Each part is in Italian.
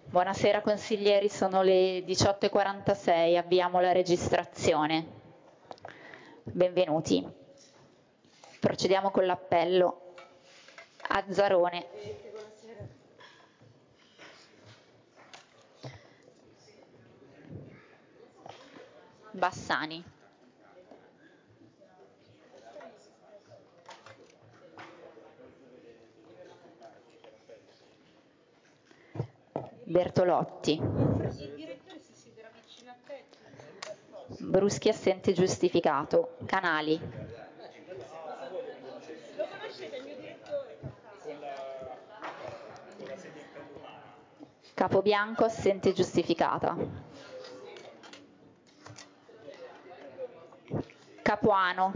Buonasera consiglieri, sono le 18:46, avviamo la registrazione. Benvenuti. Procediamo con l'appello. Azzarone. Bassani. Bertolotti. Bruschi assente giustificato. Canali. Lo conoscete il mio direttore? Capobianco assente giustificata. Capuano.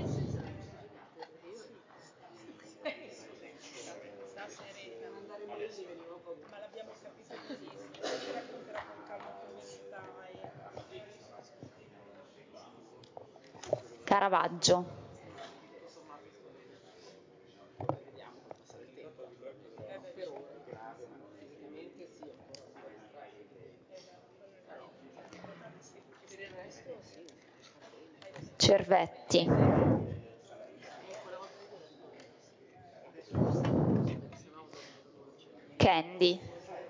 Ma l'abbiamo capito benissimo, ci racconterà con calma come sta. Caravaggio. Cervetti. Candy.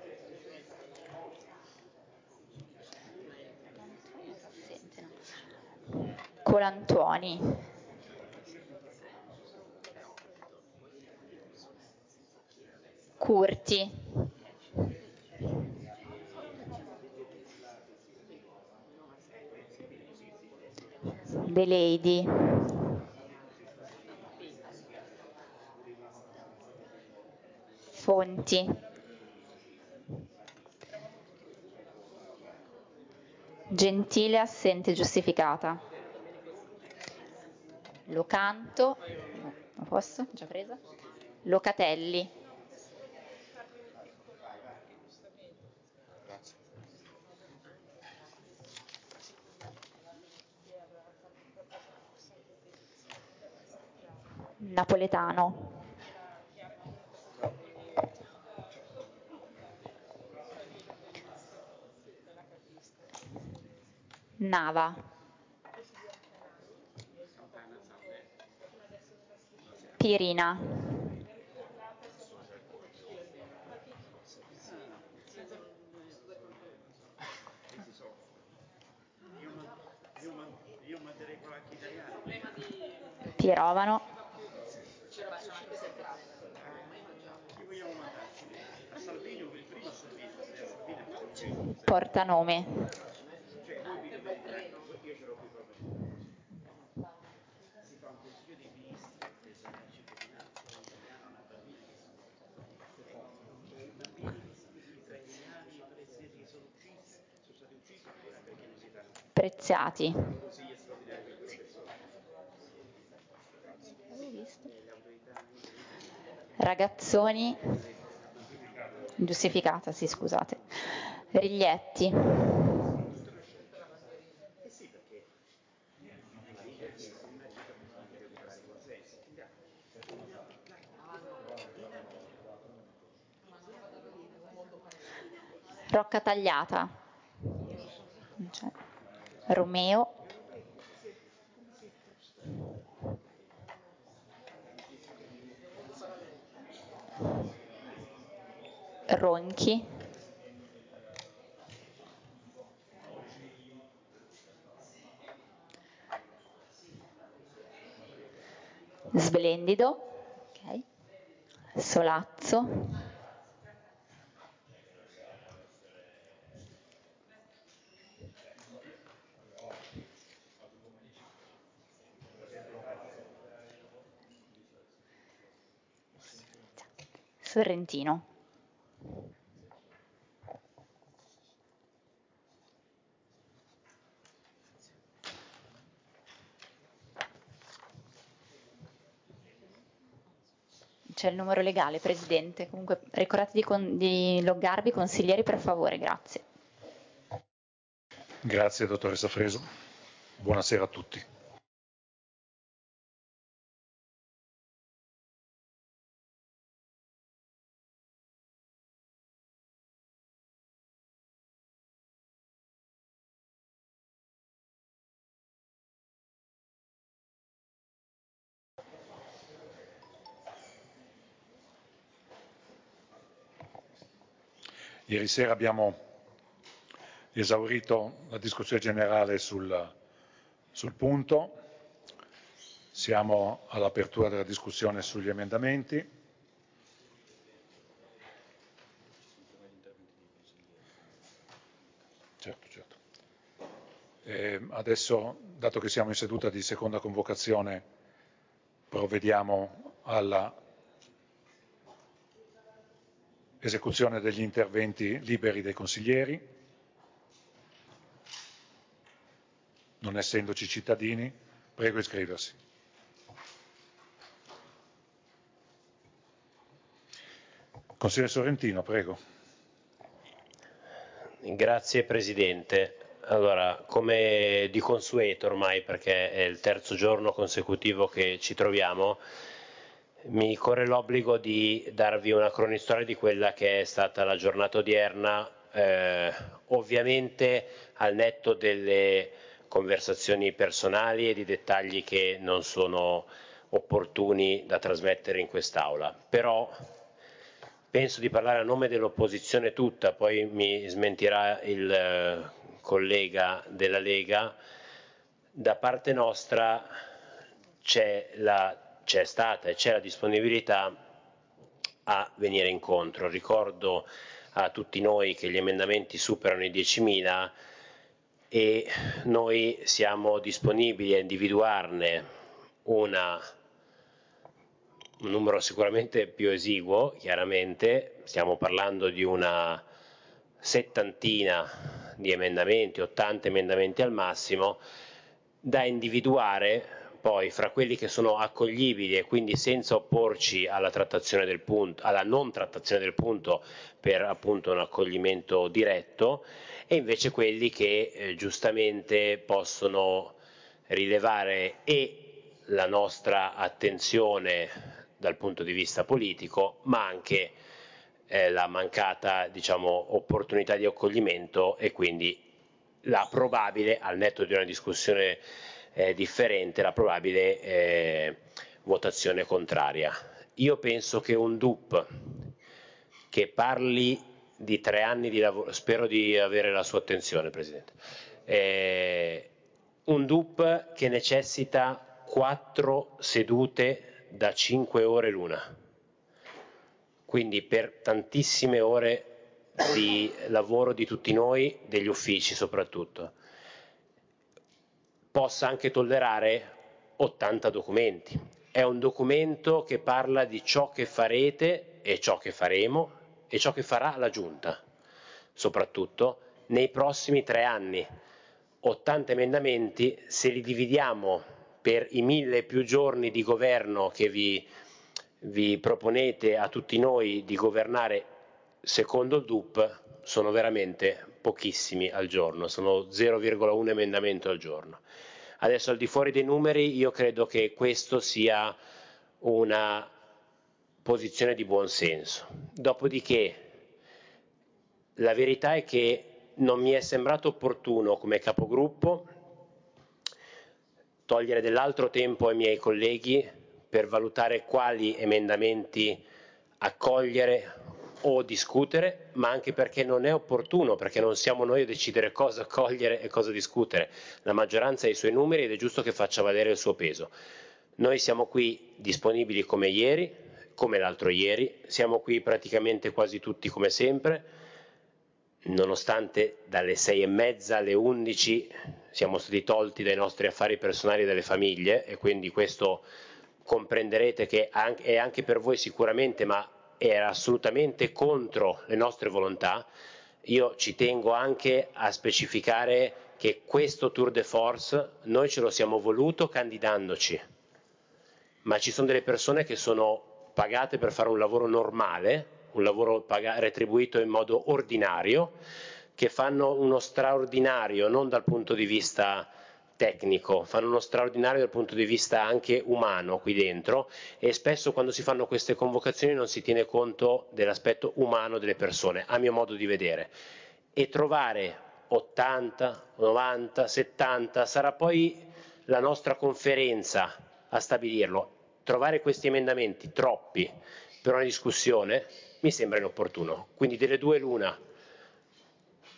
Colantuoni. Curti. De Lady. Fonti. Gentile assente giustificata. Locanto. A posto? Già presa? Locatelli. Napoletano. Nava. Pirina. Pirovano. Portanome. Preziati. Ragazzoni. Giustificata, sì, scusate. Riglietti. Rocca tagliata. Romeo. Ronchi. Splendido. Okay. Solazzo. Sorrentino. C'è il numero legale, Presidente. Comunque ricordate di loggarvi, consiglieri, per favore, grazie. Grazie, dottoressa Freso. Buonasera a tutti. Ieri sera abbiamo esaurito la discussione generale sul punto, siamo all'apertura della discussione sugli emendamenti. Certo. Adesso, dato che siamo in seduta di seconda convocazione, provvediamo alla esecuzione degli interventi liberi dei consiglieri. Non essendoci cittadini, prego iscriversi. Consigliere Sorrentino, prego. Grazie Presidente. Allora, come di consueto ormai, perché è il terzo giorno consecutivo che ci troviamo, mi corre l'obbligo di darvi una cronistoria di quella che è stata la giornata odierna, ovviamente al netto delle conversazioni personali e di dettagli che non sono opportuni da trasmettere in quest'Aula. Però penso di parlare a nome dell'opposizione tutta, poi mi smentirà il collega della Lega. Da parte nostra c'è stata e c'è la disponibilità a venire incontro. Ricordo a tutti noi che gli emendamenti superano i 10.000 e noi siamo disponibili a individuarne un numero sicuramente più esiguo, chiaramente, stiamo parlando di una settantina di emendamenti, 80 emendamenti al massimo, da individuare poi fra quelli che sono accoglibili e quindi senza opporci alla trattazione del punto, alla non trattazione del punto per appunto un accoglimento diretto, e invece quelli che giustamente possono rilevare e la nostra attenzione dal punto di vista politico, ma anche la mancata, diciamo, opportunità di accoglimento e quindi la probabile, al netto di una discussione differente, la probabile votazione contraria. Io penso che un DUP che parli di 3 anni di lavoro, spero di avere la sua attenzione Presidente, un DUP che necessita 4 sedute da 5 ore l'una, quindi per tantissime ore di lavoro di tutti noi, degli uffici soprattutto, possa anche tollerare 80 documenti. È un documento che parla di ciò che farete e ciò che faremo e ciò che farà la Giunta, soprattutto nei prossimi 3 anni. 80 emendamenti, se li dividiamo per i 1000 più giorni di governo che vi proponete a tutti noi di governare secondo il DUP, sono veramente pochissimi al giorno, sono 0,1 emendamento al giorno. Adesso, al di fuori dei numeri, io credo che questo sia una posizione di buon senso. Dopodiché la verità è che non mi è sembrato opportuno come capogruppo togliere dell'altro tempo ai miei colleghi per valutare quali emendamenti accogliere o discutere, ma anche perché non è opportuno, perché non siamo noi a decidere cosa accogliere e cosa discutere. La maggioranza ha i suoi numeri ed è giusto che faccia valere il suo peso. Noi siamo qui disponibili come ieri, come l'altro ieri, siamo qui praticamente quasi tutti come sempre, nonostante dalle 6:30 alle 11 siamo stati tolti dai nostri affari personali e dalle famiglie, e quindi questo comprenderete che è anche per voi sicuramente, ma era assolutamente contro le nostre volontà. Io ci tengo anche a specificare che questo tour de force noi ce lo siamo voluto candidandoci, ma ci sono delle persone che sono pagate per fare un lavoro normale, un lavoro retribuito in modo ordinario, che fanno uno straordinario non dal punto di vista tecnico, fanno uno straordinario dal punto di vista anche umano qui dentro, e spesso quando si fanno queste convocazioni non si tiene conto dell'aspetto umano delle persone, a mio modo di vedere. E trovare 80, 90, 70, sarà poi la nostra conferenza a stabilirlo. Trovare questi emendamenti, troppi, per una discussione, mi sembra inopportuno. Quindi delle due l'una: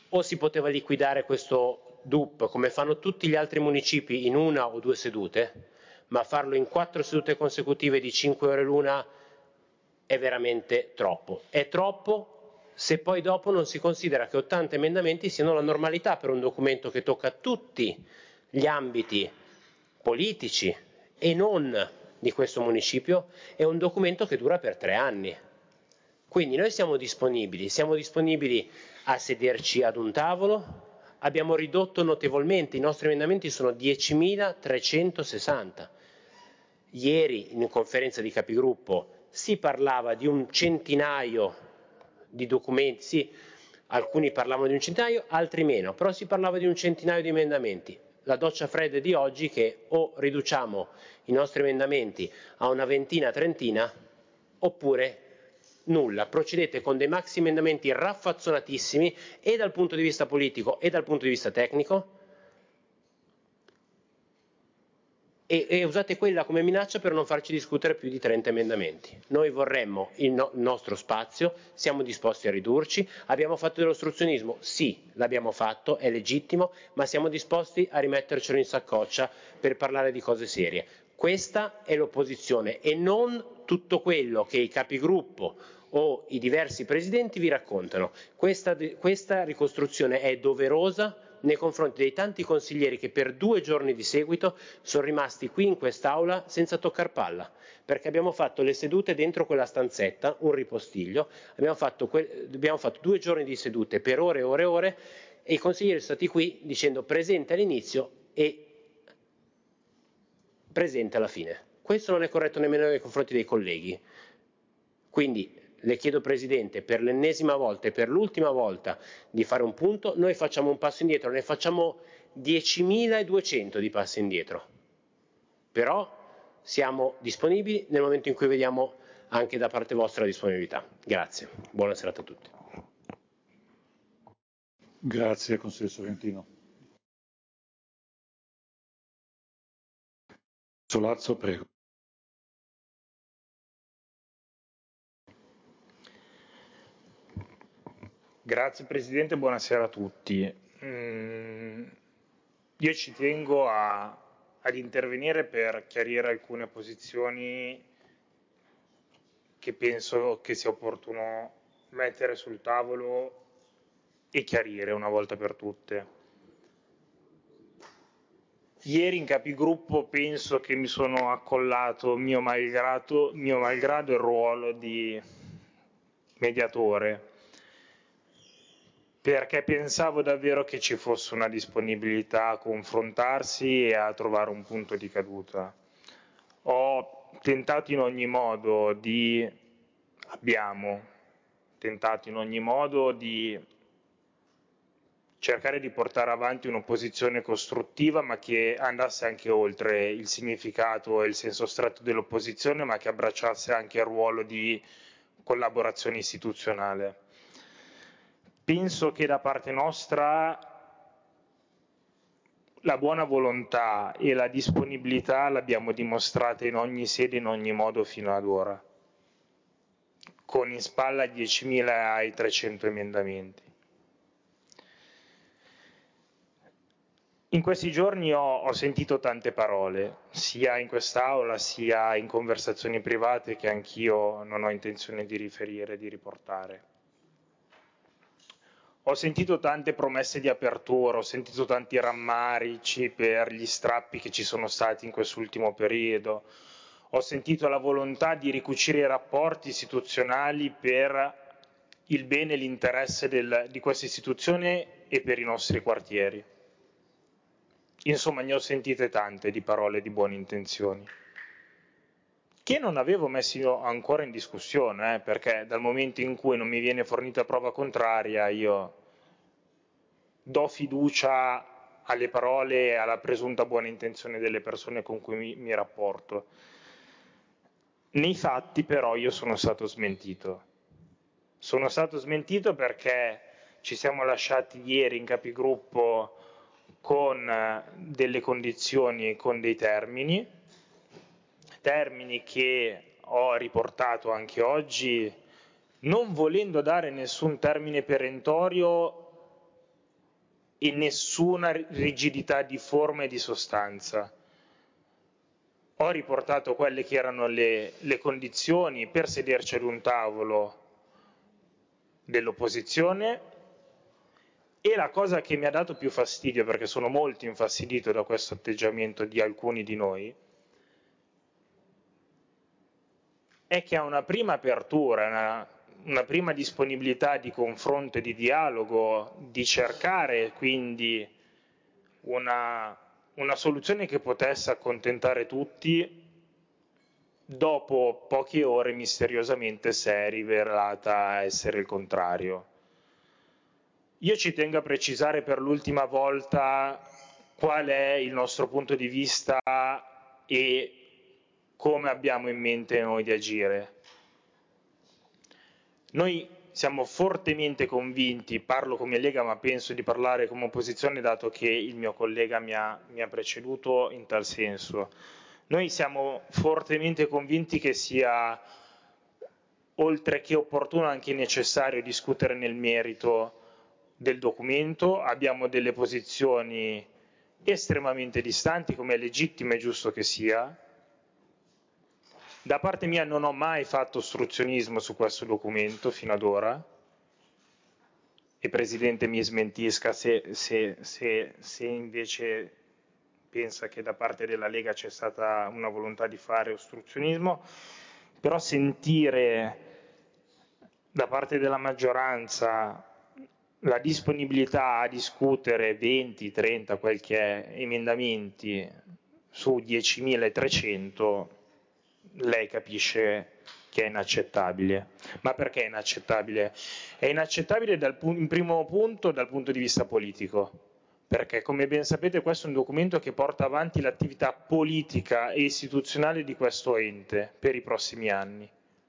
o si poteva liquidare questo DUP come fanno tutti gli altri municipi in 1 o 2 sedute, ma farlo in 4 sedute consecutive di 5 ore l'una è veramente troppo. È troppo se poi dopo non si considera che 80 emendamenti siano la normalità per un documento che tocca tutti gli ambiti politici e non di questo municipio. È un documento che dura per 3 anni. Quindi noi siamo disponibili a sederci ad un tavolo. Abbiamo ridotto notevolmente, i nostri emendamenti sono 10.360. Ieri in conferenza di capigruppo si parlava di un centinaio di documenti, sì, alcuni parlavano di un centinaio, altri meno, però si parlava di un centinaio di emendamenti. La doccia fredda di oggi è che o riduciamo i nostri emendamenti a una ventina, trentina, oppure nulla. Procedete con dei maxi emendamenti raffazzonatissimi e dal punto di vista politico e dal punto di vista tecnico e usate quella come minaccia per non farci discutere più di 30 emendamenti. Noi vorremmo il nostro spazio, siamo disposti a ridurci, abbiamo fatto dell'ostruzionismo? Sì, l'abbiamo fatto, è legittimo, ma siamo disposti a rimettercelo in saccoccia per parlare di cose serie. Questa è l'opposizione e non tutto quello che i capigruppo o i diversi presidenti vi raccontano. Questa ricostruzione è doverosa nei confronti dei tanti consiglieri che per 2 giorni di seguito sono rimasti qui in quest'aula senza toccar palla, perché abbiamo fatto le sedute dentro quella stanzetta, un ripostiglio, abbiamo fatto 2 giorni di sedute per ore e ore e ore e i consiglieri sono stati qui dicendo presente all'inizio e presente alla fine. Questo non è corretto nemmeno nei confronti dei colleghi. Quindi le chiedo Presidente per l'ennesima volta e per l'ultima volta di fare un punto, noi facciamo un passo indietro, ne facciamo 10.200 di passi indietro, però siamo disponibili nel momento in cui vediamo anche da parte vostra la disponibilità. Grazie, buona serata a tutti. Grazie, Consigliere Sorrentino. Solazzo, prego. Grazie Presidente, buonasera a tutti. Io ci tengo ad intervenire per chiarire alcune posizioni che penso che sia opportuno mettere sul tavolo e chiarire una volta per tutte. Ieri in capigruppo penso che mi sono accollato mio malgrado il ruolo di mediatore, perché pensavo davvero che ci fosse una disponibilità a confrontarsi e a trovare un punto di caduta. Abbiamo tentato in ogni modo di cercare di portare avanti un'opposizione costruttiva, ma che andasse anche oltre il significato e il senso stretto dell'opposizione, ma che abbracciasse anche il ruolo di collaborazione istituzionale. Penso che da parte nostra la buona volontà e la disponibilità l'abbiamo dimostrata in ogni sede, in ogni modo fino ad ora, con in spalla 10.300 emendamenti. In questi giorni ho sentito tante parole, sia in quest'aula sia in conversazioni private che anch'io non ho intenzione di riferire, di riportare. Ho sentito tante promesse di apertura, ho sentito tanti rammarici per gli strappi che ci sono stati in quest'ultimo periodo, ho sentito la volontà di ricucire i rapporti istituzionali per il bene e l'interesse di questa istituzione e per i nostri quartieri. Insomma, ne ho sentite tante di parole di buone intenzioni, che non avevo messo ancora in discussione, perché dal momento in cui non mi viene fornita prova contraria io do fiducia alle parole e alla presunta buona intenzione delle persone con cui mi rapporto. Nei fatti però io sono stato smentito. Sono stato smentito perché ci siamo lasciati ieri in capigruppo con delle condizioni e con dei termini che ho riportato anche oggi, non volendo dare nessun termine perentorio e nessuna rigidità di forma e di sostanza. Ho riportato quelle che erano le condizioni per sederci ad un tavolo dell'opposizione, e la cosa che mi ha dato più fastidio, perché sono molto infastidito da questo atteggiamento di alcuni di noi, è che a una prima apertura, una prima disponibilità di confronto e di dialogo, di cercare quindi una soluzione che potesse accontentare tutti, dopo poche ore misteriosamente si è rivelata essere il contrario. Io ci tengo a precisare per l'ultima volta qual è il nostro punto di vista e come abbiamo in mente noi di agire. Noi siamo fortemente convinti, parlo come Lega ma penso di parlare come opposizione dato che il mio collega mi ha preceduto in tal senso. Noi siamo fortemente convinti che sia, oltre che opportuno, anche necessario discutere nel merito del documento. Abbiamo delle posizioni estremamente distanti, come è legittimo e giusto che sia. Da parte mia non ho mai fatto ostruzionismo su questo documento fino ad ora, e Presidente mi smentisca se invece pensa che da parte della Lega c'è stata una volontà di fare ostruzionismo, però sentire da parte della maggioranza la disponibilità a discutere 20, 30, quel che è, emendamenti su 10.300, lei capisce che è inaccettabile. Ma perché è inaccettabile? È inaccettabile in primo punto dal punto di vista politico, perché come ben sapete questo è un documento che porta avanti l'attività politica e istituzionale di questo ente per i prossimi anni.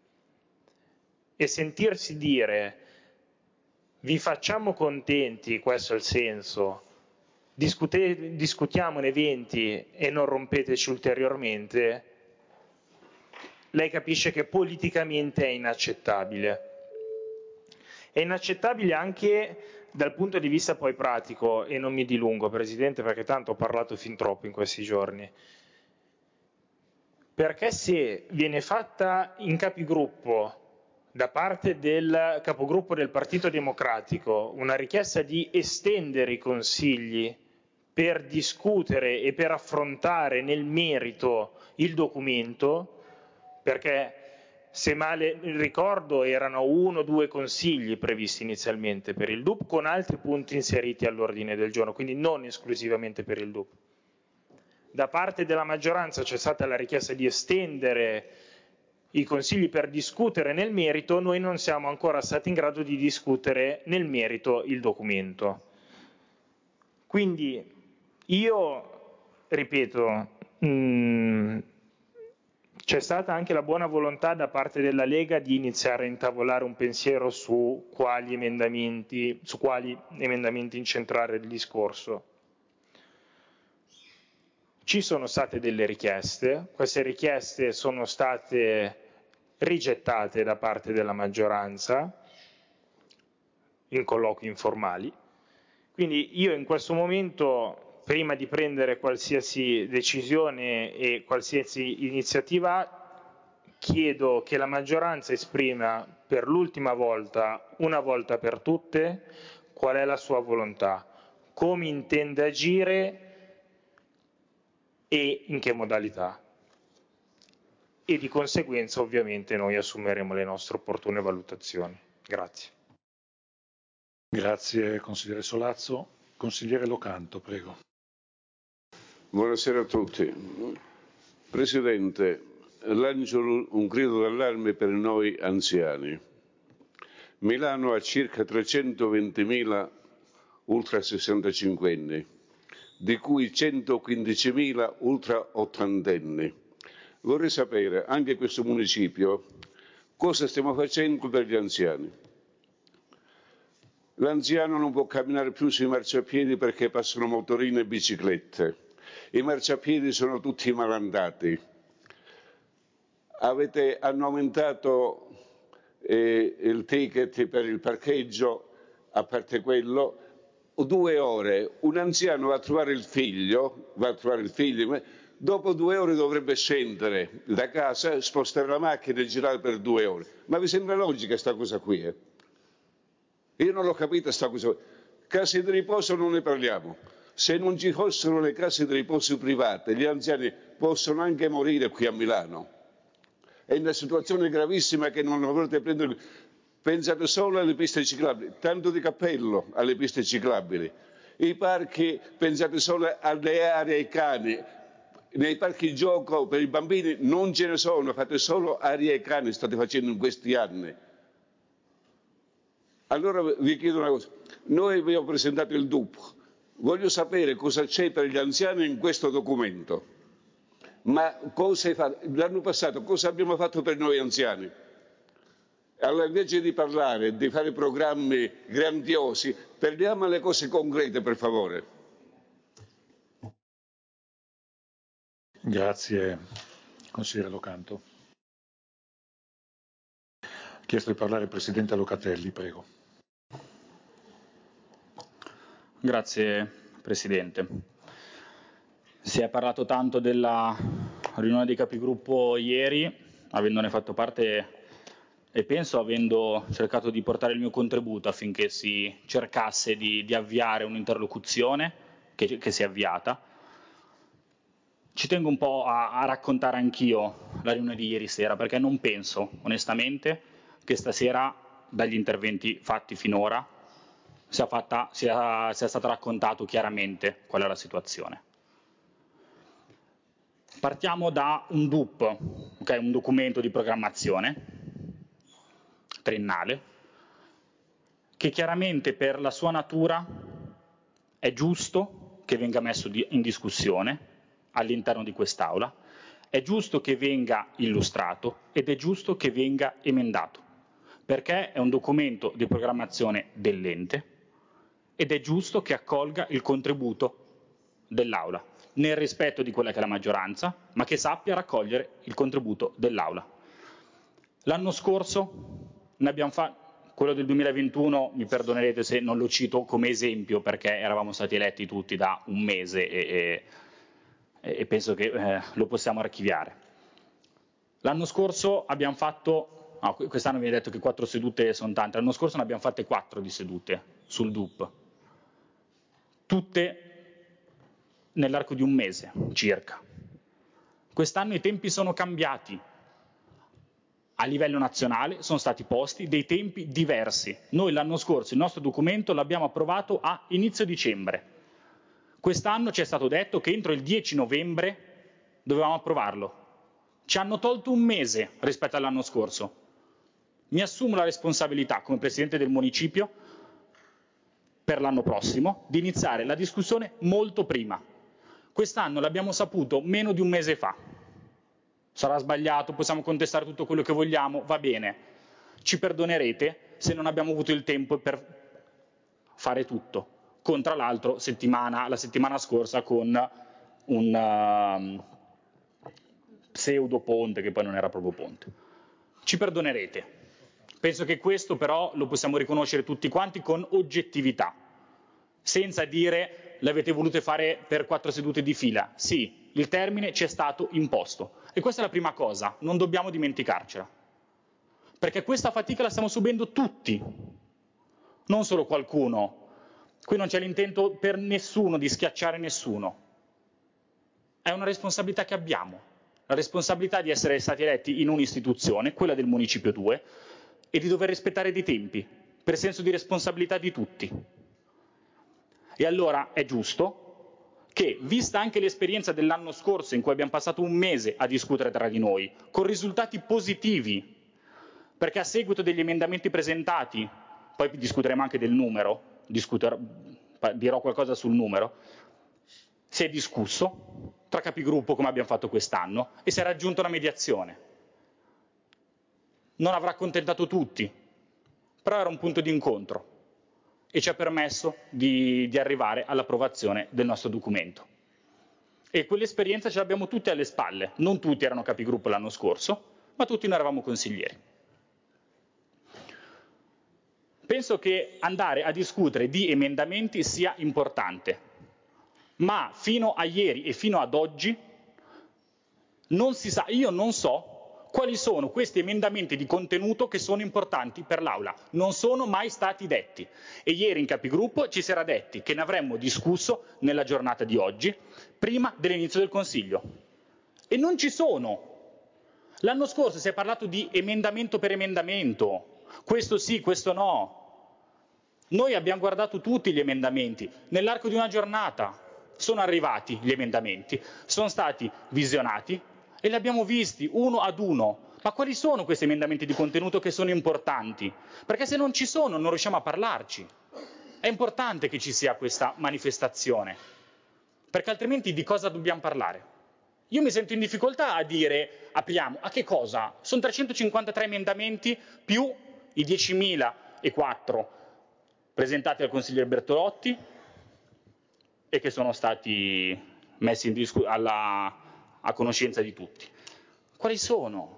E sentirsi dire vi facciamo contenti, questo è il senso, discutiamone 20 e non rompeteci ulteriormente, lei capisce che politicamente è inaccettabile. È inaccettabile anche dal punto di vista poi pratico, e non mi dilungo Presidente perché tanto ho parlato fin troppo in questi giorni, perché se viene fatta in capigruppo da parte del capogruppo del Partito Democratico una richiesta di estendere i consigli per discutere e per affrontare nel merito il documento, perché se male ricordo erano 1 o 2 consigli previsti inizialmente per il DUP con altri punti inseriti all'ordine del giorno, quindi non esclusivamente per il DUP. Da parte della maggioranza c'è stata la richiesta di estendere i consigli per discutere nel merito, noi non siamo ancora stati in grado di discutere nel merito il documento. Quindi io, ripeto, c'è stata anche la buona volontà da parte della Lega di iniziare a intavolare un pensiero su quali emendamenti incentrare il discorso. Ci sono state delle richieste, queste richieste sono state rigettate da parte della maggioranza in colloqui informali, quindi io in questo momento, prima di prendere qualsiasi decisione e qualsiasi iniziativa, chiedo che la maggioranza esprima per l'ultima volta, una volta per tutte, qual è la sua volontà, come intende agire e in che modalità. E di conseguenza ovviamente noi assumeremo le nostre opportune valutazioni. Grazie. Grazie consigliere Solazzo. Consigliere Locanto, prego. Buonasera a tutti. Presidente, lancio un grido d'allarme per noi anziani. Milano ha circa 320.000 ultra 65enni, di cui 115.000 ultra ottantenni. Vorrei sapere, anche in questo municipio, cosa stiamo facendo per gli anziani. L'anziano non può camminare più sui marciapiedi perché passano motorini e biciclette. I marciapiedi sono tutti malandati. Hanno aumentato il ticket per il parcheggio, a parte quello, 2 ore un anziano va a trovare il figlio, dopo 2 ore dovrebbe scendere da casa, spostare la macchina e girare per 2 ore. Ma vi sembra logica questa cosa qui? Io non l'ho capita sta cosa. Case di riposo non ne parliamo. Se non ci fossero le case di riposo private, gli anziani possono anche morire qui a Milano. È una situazione gravissima che non dovrete prendere. Pensate solo alle piste ciclabili, tanto di cappello alle piste ciclabili. I parchi, pensate solo alle aree ai cani. Nei parchi gioco per i bambini non ce ne sono, fate solo aree ai cani, state facendo in questi anni. Allora vi chiedo una cosa, noi abbiamo presentato il DUP, voglio sapere cosa c'è per gli anziani in questo documento, ma cosa hai fatto? L'anno passato cosa abbiamo fatto per noi anziani? Allora invece di parlare, di fare programmi grandiosi, parliamo alle cose concrete per favore. Grazie, consigliere Locanto. Ha chiesto di parlare il Presidente Locatelli, prego. Grazie Presidente. Si è parlato tanto della riunione dei capigruppo ieri, avendone fatto parte e penso avendo cercato di portare il mio contributo affinché si cercasse di avviare un'interlocuzione che si è avviata. Ci tengo un po' a raccontare anch'io la riunione di ieri sera, perché non penso onestamente che stasera, dagli interventi fatti finora, sia stato raccontato chiaramente qual è la situazione. Partiamo da un DUP, okay, un documento di programmazione triennale, che chiaramente per la sua natura è giusto che venga messo in discussione all'interno di quest'Aula, è giusto che venga illustrato ed è giusto che venga emendato, perché è un documento di programmazione dell'ente ed è giusto che accolga il contributo dell'Aula, nel rispetto di quella che è la maggioranza, ma che sappia raccogliere il contributo dell'Aula. L'anno scorso ne abbiamo fatto, quello del 2021, mi perdonerete se non lo cito come esempio perché eravamo stati eletti tutti da un mese e penso che lo possiamo archiviare. L'anno scorso abbiamo fatto, quest'anno viene detto che 4 sedute sono tante, l'anno scorso ne abbiamo fatte 4 di sedute sul DUP, tutte nell'arco di un mese circa. Quest'anno i tempi sono cambiati. A livello nazionale sono stati posti dei tempi diversi. Noi l'anno scorso il nostro documento l'abbiamo approvato a inizio dicembre. Quest'anno ci è stato detto che entro il 10 novembre dovevamo approvarlo. Ci hanno tolto un mese rispetto all'anno scorso. Mi assumo la responsabilità come Presidente del Municipio per l'anno prossimo di iniziare la discussione molto prima. Quest'anno l'abbiamo saputo meno di un mese fa. Sarà sbagliato, possiamo contestare tutto quello che vogliamo, va bene. Ci perdonerete se non abbiamo avuto il tempo per fare tutto. Con tra l'altro la settimana scorsa con un pseudo ponte che poi non era proprio ponte. Ci perdonerete. Penso che questo però lo possiamo riconoscere tutti quanti con oggettività, senza dire l'avete volute fare per 4 sedute di fila. Sì, il termine ci è stato imposto. E questa è la prima cosa, non dobbiamo dimenticarcela. Perché questa fatica la stiamo subendo tutti, non solo qualcuno. Qui non c'è l'intento per nessuno di schiacciare nessuno. È una responsabilità che abbiamo, la responsabilità di essere stati eletti in un'istituzione, quella del Municipio 2, e di dover rispettare dei tempi, per senso di responsabilità di tutti. E allora è giusto che, vista anche l'esperienza dell'anno scorso in cui abbiamo passato un mese a discutere tra di noi, con risultati positivi, perché a seguito degli emendamenti presentati, poi discuteremo anche del numero, dirò qualcosa sul numero, si è discusso tra capigruppo come abbiamo fatto quest'anno e si è raggiunta una mediazione. Non avrà accontentato tutti, però era un punto di incontro e ci ha permesso di arrivare all'approvazione del nostro documento. E quell'esperienza ce l'abbiamo tutti alle spalle, non tutti erano capigruppo l'anno scorso, ma tutti noi eravamo consiglieri. Penso che andare a discutere di emendamenti sia importante, ma fino a ieri e fino ad oggi non si sa, io non so quali sono questi emendamenti di contenuto che sono importanti per l'Aula. Non sono mai stati detti. E ieri in capigruppo ci si era detti che ne avremmo discusso nella giornata di oggi, prima dell'inizio del Consiglio. E non ci sono. L'anno scorso si è parlato di emendamento per emendamento, questo sì, questo no. Noi abbiamo guardato tutti gli emendamenti, nell'arco di una giornata sono arrivati gli emendamenti, sono stati visionati e li abbiamo visti uno ad uno. Ma quali sono questi emendamenti di contenuto che sono importanti? Perché se non ci sono non riusciamo a parlarci. È importante che ci sia questa manifestazione, perché altrimenti di cosa dobbiamo parlare? Io mi sento in difficoltà a dire apriamo, a che cosa? Sono 353 emendamenti più i 10.004 presentati dal consigliere Bertolotti e che sono stati messi a conoscenza di tutti. Quali sono?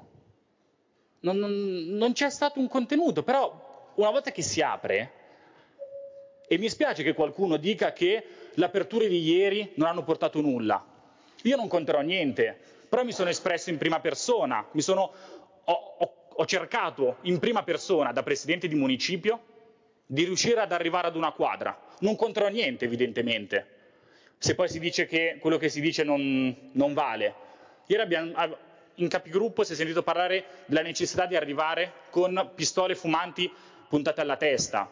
Non c'è stato un contenuto, però una volta che si apre, e mi spiace che qualcuno dica che le aperture di ieri non hanno portato nulla. Io non conterò niente, però mi sono espresso in prima persona, ho cercato in prima persona da presidente di municipio di riuscire ad arrivare ad una quadra. Non conterò niente, evidentemente, se poi si dice che quello che si dice non vale. Ieri in capigruppo si è sentito parlare della necessità di arrivare con pistole fumanti puntate alla testa,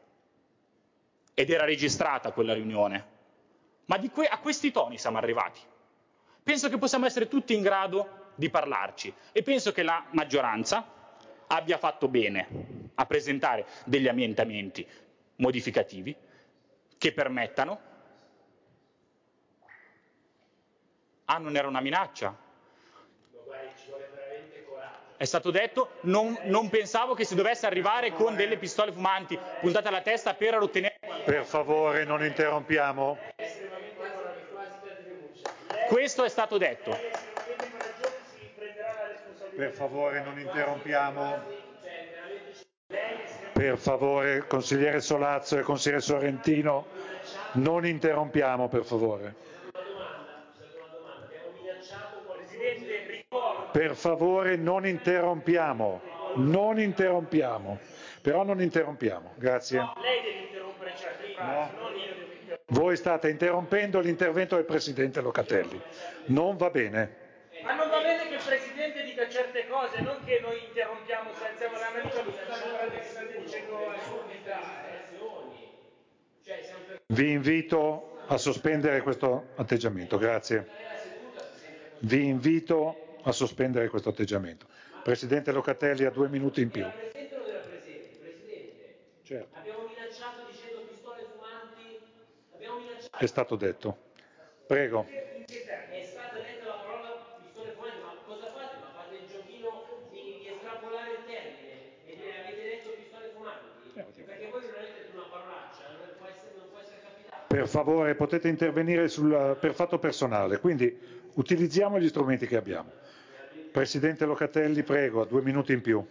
ed era registrata quella riunione. Ma a questi toni siamo arrivati. Penso che possiamo essere tutti in grado di parlarci e penso che la maggioranza abbia fatto bene a presentare degli emendamenti modificativi che permettano. Non era una minaccia? È stato detto, non pensavo che si dovesse arrivare con delle pistole fumanti puntate alla testa per ottenere... Per favore, non interrompiamo. Questo è stato detto. Per favore, non interrompiamo. Per favore, consigliere Solazzo e consigliere Sorrentino, non interrompiamo, per favore. Per favore, non interrompiamo. Non interrompiamo. Però non interrompiamo. Grazie. Lei deve interrompere certi frasi, non io devo interrompere. Voi state interrompendo l'intervento del Presidente Locatelli. Non va bene. Ma non va bene che il Presidente dica certe cose, non che noi interrompiamo se alziamo la mano che state dicendo assurdità. Vi invito a sospendere questo atteggiamento. Grazie. Vi invito a sospendere questo atteggiamento. Presidente Locatelli ha 2 minuti in più. Certo. Abbiamo minacciato dicendo pistole fumanti, È stato detto. Prego. È stata detta la parola pistole fumanti, ma cosa fate? Ma fate il giochino di estrapolare il termine e avete detto pistole fumanti? Perché voi non avete detto una parolaccia, non può essere capitato. Per favore, potete intervenire per fatto personale, quindi utilizziamo gli strumenti che abbiamo. Presidente Locatelli, prego, 2 minuti in più.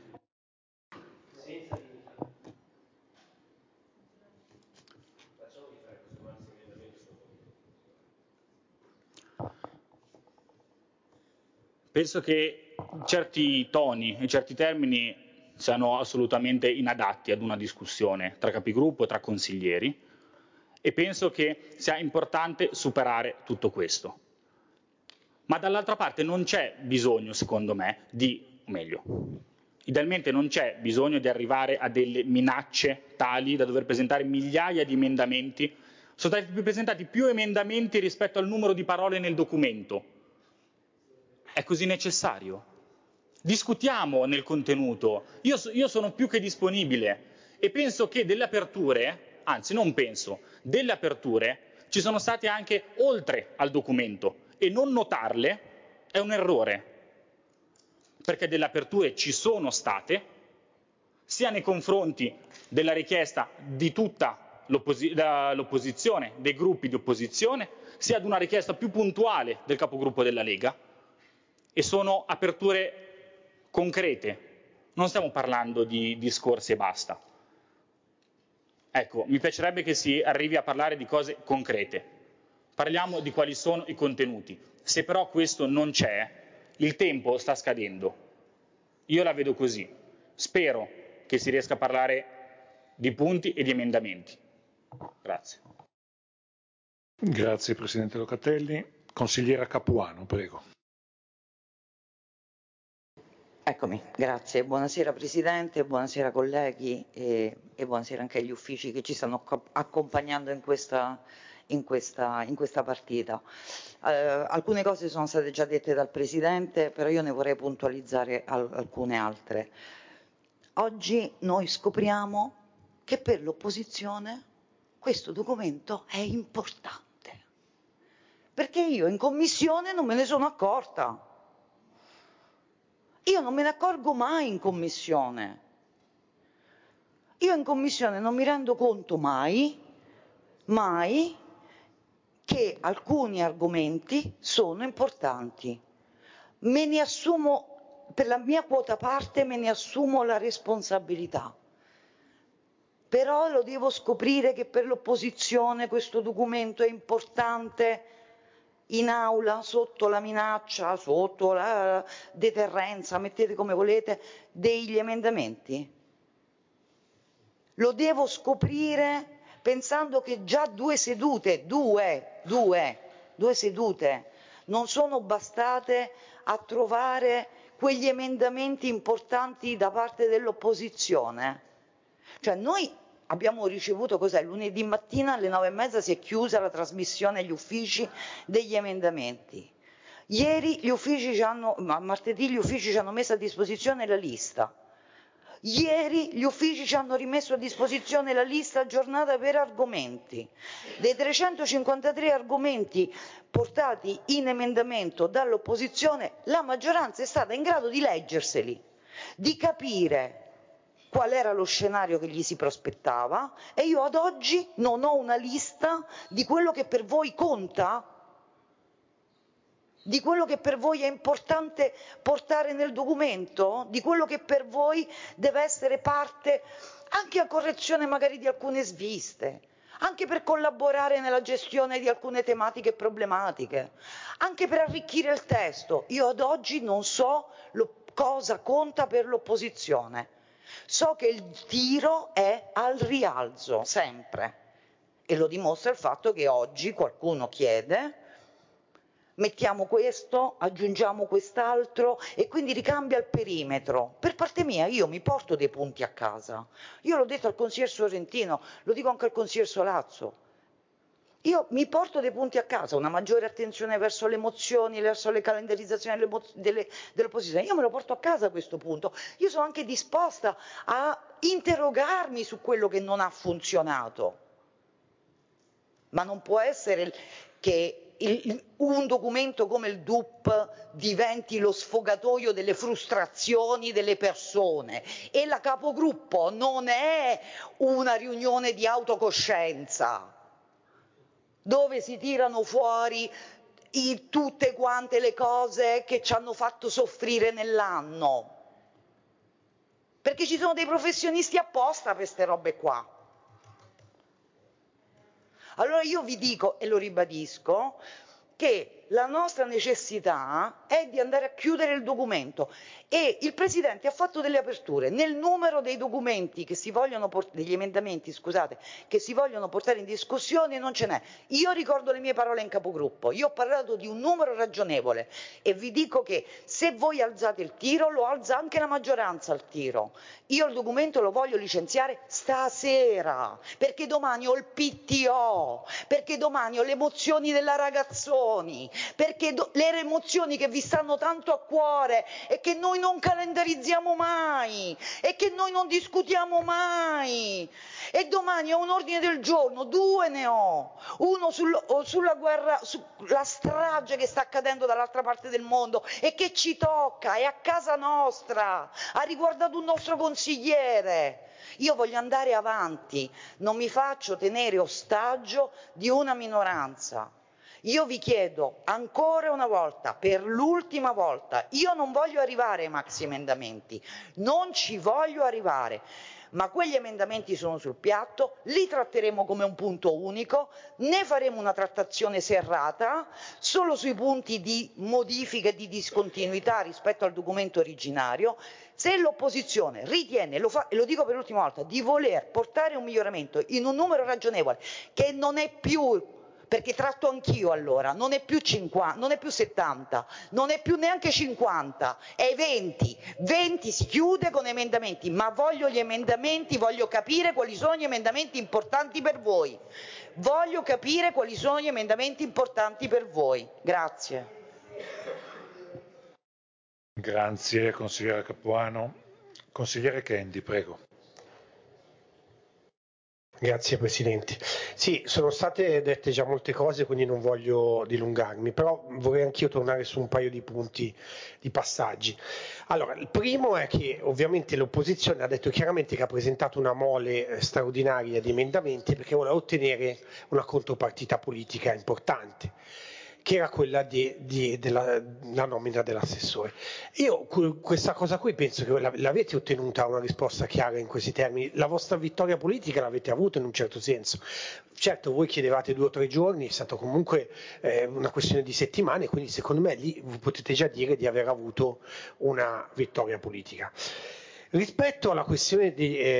Penso che certi toni e certi termini siano assolutamente inadatti ad una discussione tra capigruppo e tra consiglieri e penso che sia importante superare tutto questo. Ma dall'altra parte non c'è bisogno, secondo me, idealmente non c'è bisogno di arrivare a delle minacce tali da dover presentare migliaia di emendamenti. Sono stati presentati più emendamenti rispetto al numero di parole nel documento. È così necessario? Discutiamo nel contenuto. Io sono più che disponibile e penso che delle aperture, anzi non penso, delle aperture ci sono state anche oltre al documento e non notarle è un errore, perché delle aperture ci sono state, sia nei confronti della richiesta di tutta l'opposizione, dei gruppi di opposizione, sia ad una richiesta più puntuale del capogruppo della Lega, e sono aperture concrete, non stiamo parlando di discorsi e basta. Ecco, mi piacerebbe che si arrivi a parlare di cose concrete. Parliamo di quali sono i contenuti. Se però questo non c'è, il tempo sta scadendo. Io la vedo così. Spero che si riesca a parlare di punti e di emendamenti. Grazie. Grazie Presidente Locatelli. Consigliera Capuano, prego. Eccomi, grazie. Buonasera Presidente, buonasera colleghi e buonasera anche agli uffici che ci stanno accompagnando in questa partita. Alcune cose sono state già dette dal Presidente, però io ne vorrei puntualizzare alcune altre. Oggi noi scopriamo che per l'opposizione questo documento è importante, perché io in Commissione non me ne sono accorta. Io non me ne accorgo mai in Commissione. Io in Commissione non mi rendo conto mai che alcuni argomenti sono importanti. Me ne assumo, per la mia quota parte, me ne assumo la responsabilità. Però lo devo scoprire che per l'opposizione questo documento è importante in aula, sotto la minaccia, sotto la deterrenza, mettete come volete, degli emendamenti. Lo devo scoprire pensando che già due sedute non sono bastate a trovare quegli emendamenti importanti da parte dell'opposizione. Cioè noi abbiamo ricevuto, cos'è, lunedì mattina alle 9:30 si è chiusa la trasmissione agli uffici degli emendamenti. Ieri gli uffici martedì gli uffici ci hanno messo a disposizione la lista. Ieri gli uffici ci hanno rimesso a disposizione la lista aggiornata per argomenti. Dei 353 argomenti portati in emendamento dall'opposizione, la maggioranza è stata in grado di leggerseli, di capire qual era lo scenario che gli si prospettava, e io ad oggi non ho una lista di quello che per voi conta, di quello che per voi è importante portare nel documento, di quello che per voi deve essere parte anche a correzione magari di alcune sviste, anche per collaborare nella gestione di alcune tematiche problematiche, anche per arricchire il testo. Io ad oggi non so cosa conta per l'opposizione. So che il tiro è al rialzo, sempre, e lo dimostra il fatto che oggi qualcuno chiede, mettiamo questo, aggiungiamo quest'altro e quindi ricambia il perimetro. Per parte mia io mi porto dei punti a casa, io l'ho detto al consigliere Sorrentino, lo dico anche al consigliere Solazzo. Io mi porto dei punti a casa, una maggiore attenzione verso le mozioni, verso le calendarizzazioni dell'opposizione. Io me lo porto a casa a questo punto. Io sono anche disposta a interrogarmi su quello che non ha funzionato. Ma non può essere che un documento come il DUP diventi lo sfogatoio delle frustrazioni delle persone, e la capogruppo non è una riunione di autocoscienza dove si tirano fuori tutte quante le cose che ci hanno fatto soffrire nell'anno, perché ci sono dei professionisti apposta per queste robe qua. Allora io vi dico, e lo ribadisco, che la nostra necessità è di andare a chiudere il documento, e il Presidente ha fatto delle aperture nel numero dei documenti che si vogliono degli emendamenti, scusate, che si vogliono portare in discussione, non ce n'è. Io ricordo le mie parole in capogruppo, io ho parlato di un numero ragionevole e vi dico che se voi alzate il tiro lo alza anche la maggioranza il tiro. Io il documento lo voglio licenziare stasera, perché domani ho il PTO, perché domani ho le mozioni della Ragazzoni, perché le emozioni che vi stanno tanto a cuore e che noi non calendarizziamo mai e che noi non discutiamo mai, e domani ho un ordine del giorno, due ne ho, uno sulla guerra, sulla strage che sta accadendo dall'altra parte del mondo e che ci tocca, è a casa nostra, ha riguardato un nostro consigliere. Io voglio andare avanti, non mi faccio tenere ostaggio di una minoranza. Io vi chiedo ancora una volta, per l'ultima volta, io non voglio arrivare ai maxi emendamenti, non ci voglio arrivare, ma quegli emendamenti sono sul piatto, li tratteremo come un punto unico, ne faremo una trattazione serrata solo sui punti di modifica e di discontinuità rispetto al documento originario. Se l'opposizione ritiene, e lo dico per l'ultima volta, di voler portare un miglioramento in un numero ragionevole, che non è più, perché tratto anch'io allora, non è più 50, non è più 70, non è più neanche 50, è 20. 20 si chiude con emendamenti, ma voglio gli emendamenti, voglio capire quali sono gli emendamenti importanti per voi. Voglio capire quali sono gli emendamenti importanti per voi. Grazie. Grazie, consigliere Capuano. Consigliere Kendi, prego. Grazie Presidente. Sì, sono state dette già molte cose, quindi non voglio dilungarmi, però vorrei anch'io tornare su un paio di punti, di passaggi. Allora, il primo è che ovviamente l'opposizione ha detto chiaramente che ha presentato una mole straordinaria di emendamenti perché voleva ottenere una contropartita politica importante, che era quella della nomina dell'assessore. Io questa cosa qui penso che l'avete ottenuta una risposta chiara in questi termini, la vostra vittoria politica l'avete avuta in un certo senso. Certo, voi chiedevate 2 o 3 giorni, è stato comunque una questione di settimane, quindi secondo me lì potete già dire di aver avuto una vittoria politica. Rispetto alla questione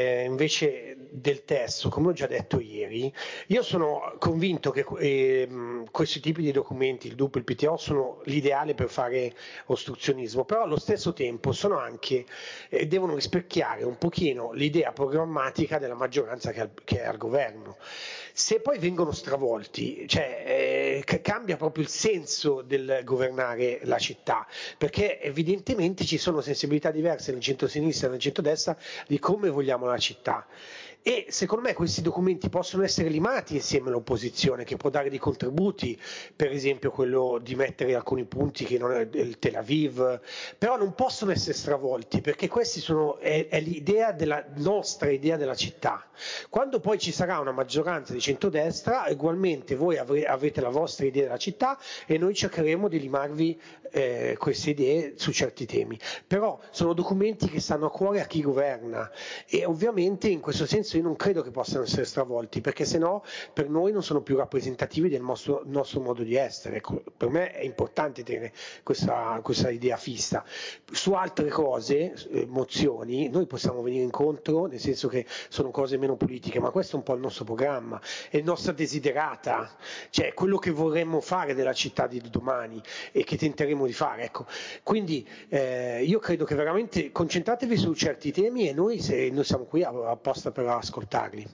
invece del testo, come ho già detto ieri, io sono convinto che questi tipi di documenti, il DUP e il PTO, sono l'ideale per fare ostruzionismo, però allo stesso tempo sono anche, devono rispecchiare un pochino l'idea programmatica della maggioranza che è al governo. Se poi vengono stravolti, cioè cambia proprio il senso del governare la città, perché evidentemente ci sono sensibilità diverse nel centro-sinistra e nel centro-destra di come vogliamo la città. E secondo me questi documenti possono essere limati insieme all'opposizione, che può dare dei contributi, per esempio quello di mettere alcuni punti che non è il Tel Aviv, però non possono essere stravolti, perché questi è l'idea della nostra idea della città. Quando poi ci sarà una maggioranza di centrodestra, ugualmente voi avrete la vostra idea della città e noi cercheremo di limarvi queste idee su certi temi. Però sono documenti che stanno a cuore a chi governa e ovviamente in questo senso io non credo che possano essere stravolti, perché sennò per noi non sono più rappresentativi del nostro modo di essere. Ecco, per me è importante tenere questa idea fissa. Su altre cose, mozioni, noi possiamo venire incontro, nel senso che sono cose meno politiche, ma questo è un po' il nostro programma, è il nostro desiderata, cioè quello che vorremmo fare della città di domani e che tenteremo di fare. Ecco. Quindi io credo che veramente concentratevi su certi temi e noi siamo qui apposta per ascoltarli.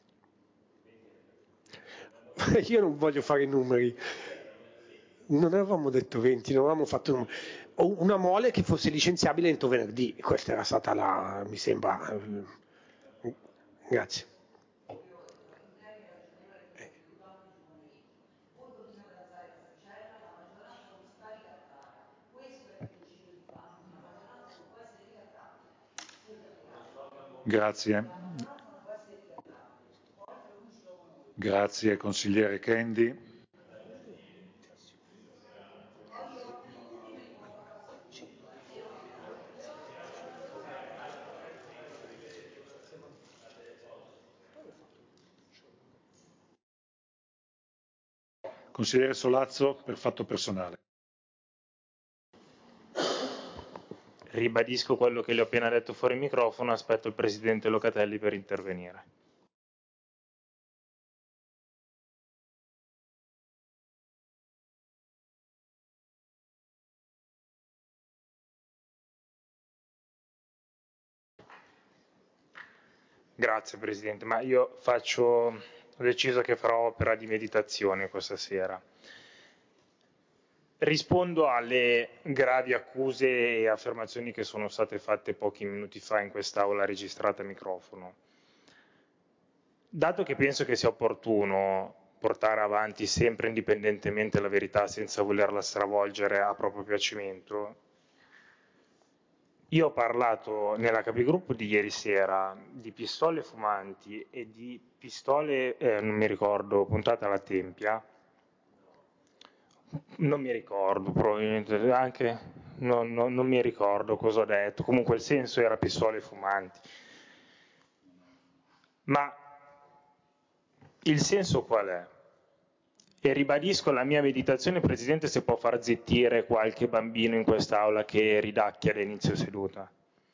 Io non voglio fare i numeri, non avevamo detto 20, non avevamo fatto una mole che fosse licenziabile entro venerdì, questa era stata mi sembra. Grazie. Grazie. Grazie consigliere Kendi. Consigliere Solazzo per fatto personale. Ribadisco quello che le ho appena detto fuori microfono, aspetto il Presidente Locatelli per intervenire. Grazie Presidente, ma io ho deciso che farò opera di meditazione questa sera. Rispondo alle gravi accuse e affermazioni che sono state fatte pochi minuti fa in quest'aula registrata a microfono. Dato che penso che sia opportuno portare avanti sempre indipendentemente la verità senza volerla stravolgere a proprio piacimento, io ho parlato nella capigruppo di ieri sera di pistole fumanti e di pistole, non mi ricordo, puntate alla tempia, Non mi ricordo, probabilmente, anche non mi ricordo cosa ho detto, comunque il senso era pistole fumanti. Ma il senso qual è? E ribadisco la mia meditazione, Presidente, se può far zittire qualche bambino in quest'Aula che ridacchia all'inizio seduta.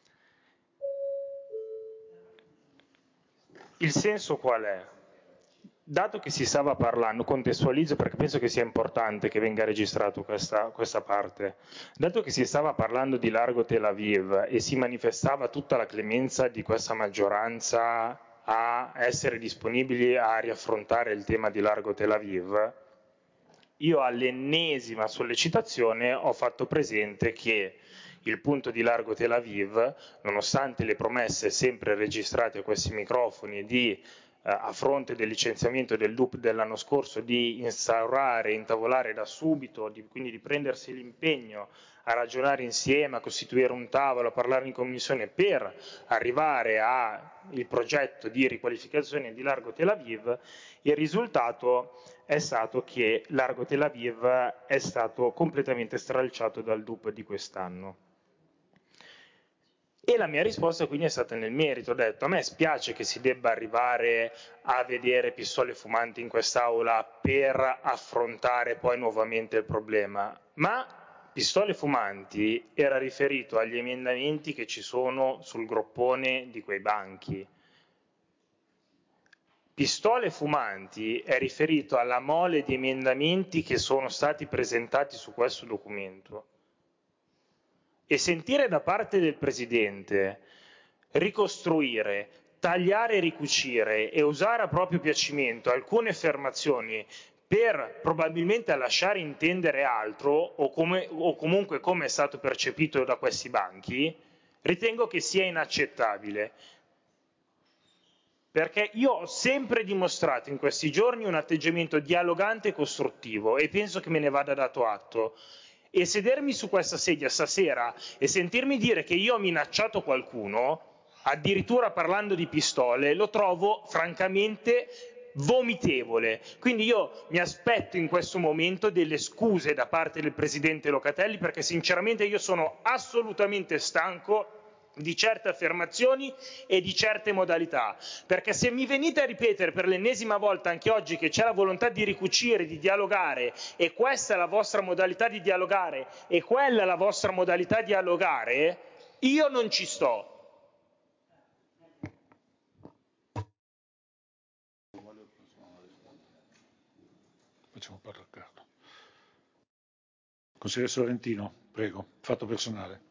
Il senso qual è? Dato che si stava parlando, contestualizzo perché penso che sia importante che venga registrato questa parte, dato che si stava parlando di largo Tel Aviv e si manifestava tutta la clemenza di questa maggioranza a essere disponibili a riaffrontare il tema di largo Tel Aviv, io all'ennesima sollecitazione ho fatto presente che il punto di largo Tel Aviv, nonostante le promesse sempre registrate a questi microfoni a fronte del licenziamento del DUP dell'anno scorso, di instaurare e intavolare da subito, quindi di prendersi l'impegno a ragionare insieme, a costituire un tavolo, a parlare in commissione per arrivare al progetto di riqualificazione di largo Tel Aviv, il risultato è stato che largo Tel Aviv è stato completamente stralciato dal DUP di quest'anno. E la mia risposta quindi è stata nel merito, ho detto a me spiace che si debba arrivare a vedere pistole fumanti in quest'Aula per affrontare poi nuovamente il problema, ma pistole fumanti era riferito agli emendamenti che ci sono sul groppone di quei banchi. Pistole fumanti è riferito alla mole di emendamenti che sono stati presentati su questo documento. E sentire da parte del Presidente ricostruire, tagliare e ricucire e usare a proprio piacimento alcune affermazioni per probabilmente lasciare intendere altro o comunque come è stato percepito da questi banchi, ritengo che sia inaccettabile. Perché io ho sempre dimostrato in questi giorni un atteggiamento dialogante e costruttivo e penso che me ne vada dato atto. E sedermi su questa sedia stasera e sentirmi dire che io ho minacciato qualcuno, addirittura parlando di pistole, lo trovo francamente vomitevole. Quindi io mi aspetto in questo momento delle scuse da parte del Presidente Locatelli, perché sinceramente io sono assolutamente stanco di certe affermazioni e di certe modalità, perché se mi venite a ripetere per l'ennesima volta anche oggi che c'è la volontà di ricucire, di dialogare e questa è la vostra modalità di dialogare e quella è la vostra modalità di dialogare, io non ci sto. Facciamo parlare Carlo. Consigliere Sorrentino, prego, fatto personale.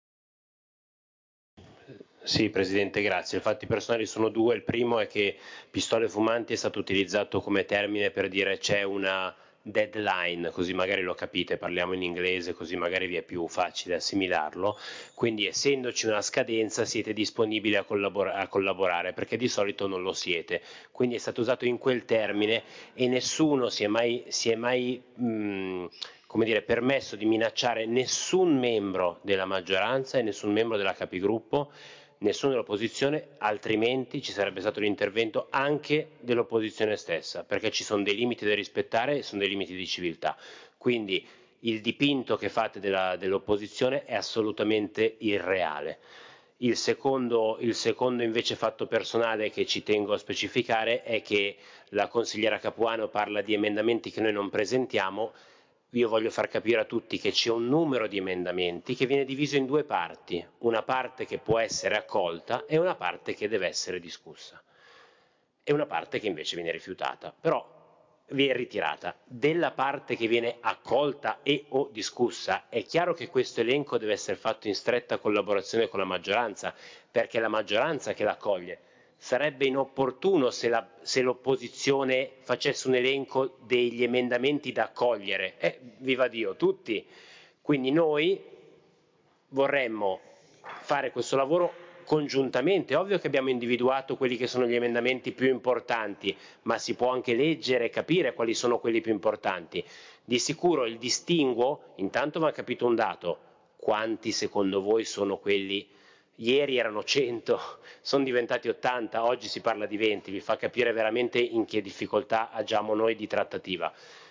Sì, Presidente, grazie. I fatti personali sono due. Il primo è che pistole fumanti è stato utilizzato come termine per dire c'è una deadline, così magari lo capite, parliamo in inglese, così magari vi è più facile assimilarlo. Quindi essendoci una scadenza siete disponibili a collaborare, perché di solito non lo siete. Quindi è stato usato in quel termine e nessuno si è mai come dire, permesso di minacciare nessun membro della maggioranza e nessun membro della capigruppo, nessuno dell'opposizione, altrimenti ci sarebbe stato l'intervento anche dell'opposizione stessa, perché ci sono dei limiti da rispettare e sono dei limiti di civiltà. Quindi il dipinto che fate dell'opposizione è assolutamente irreale. Il secondo invece fatto personale che ci tengo a specificare è che la consigliera Capuano parla di emendamenti che noi non presentiamo. Io voglio far capire a tutti che c'è un numero di emendamenti che viene diviso in due parti, una parte che può essere accolta e una parte che deve essere discussa, e una parte che invece viene rifiutata, però viene ritirata. Della parte che viene accolta e o discussa è chiaro che questo elenco deve essere fatto in stretta collaborazione con la maggioranza, perché è la maggioranza che l'accoglie. Sarebbe inopportuno se l'opposizione facesse un elenco degli emendamenti da accogliere, viva Dio, tutti. Quindi noi vorremmo fare questo lavoro congiuntamente. Ovvio che abbiamo individuato quelli che sono gli emendamenti più importanti, ma si può anche leggere e capire quali sono quelli più importanti. Di sicuro il distinguo, intanto va capito un dato, quanti secondo voi sono quelli? Ieri erano 100, sono diventati 80, oggi si parla di 20, vi fa capire veramente in che difficoltà agiamo noi di trattativa.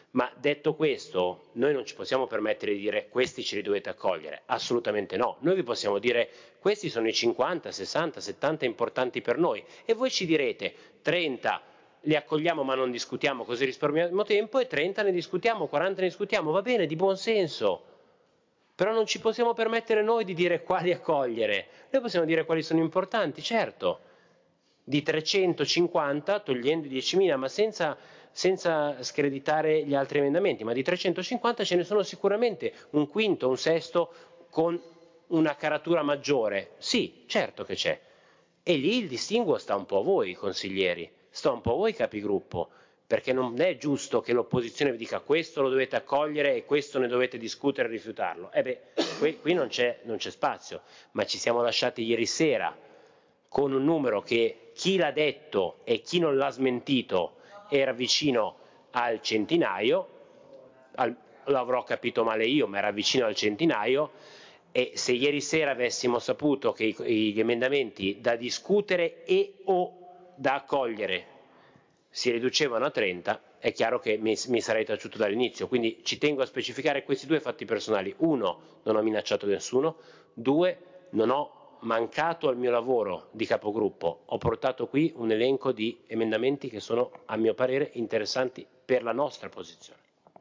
Ma detto questo, noi non ci possiamo permettere di dire questi ce li dovete accogliere, assolutamente no. Noi vi possiamo dire questi sono i 50, 60, 70 importanti per noi e voi ci direte 30 li accogliamo ma non discutiamo così risparmiamo tempo e 30 ne discutiamo, 40 ne discutiamo, va bene, di buon senso. Però non ci possiamo permettere noi di dire quali accogliere, noi possiamo dire quali sono importanti, certo. Di 350 togliendo i 10.000 ma senza screditare gli altri emendamenti, ma di 350 ce ne sono sicuramente un quinto, un sesto con una caratura maggiore. Sì, certo che c'è. E lì il distinguo sta un po' a voi, consiglieri, sta un po' a voi, capigruppo, perché non è giusto che l'opposizione vi dica questo lo dovete accogliere e questo ne dovete discutere e rifiutarlo. Qui non c'è spazio, ma ci siamo lasciati ieri sera con un numero che chi l'ha detto e chi non l'ha smentito era vicino al centinaio, l'avrò capito male io, ma era vicino al centinaio, e se ieri sera avessimo saputo che gli emendamenti da discutere e o da accogliere si riducevano a 30, è chiaro che mi sarei taciuto dall'inizio, quindi ci tengo a specificare questi due fatti personali. Uno, non ho minacciato nessuno, due, non ho mancato al mio lavoro di capogruppo, ho portato qui un elenco di emendamenti che sono a mio parere interessanti per la nostra posizione.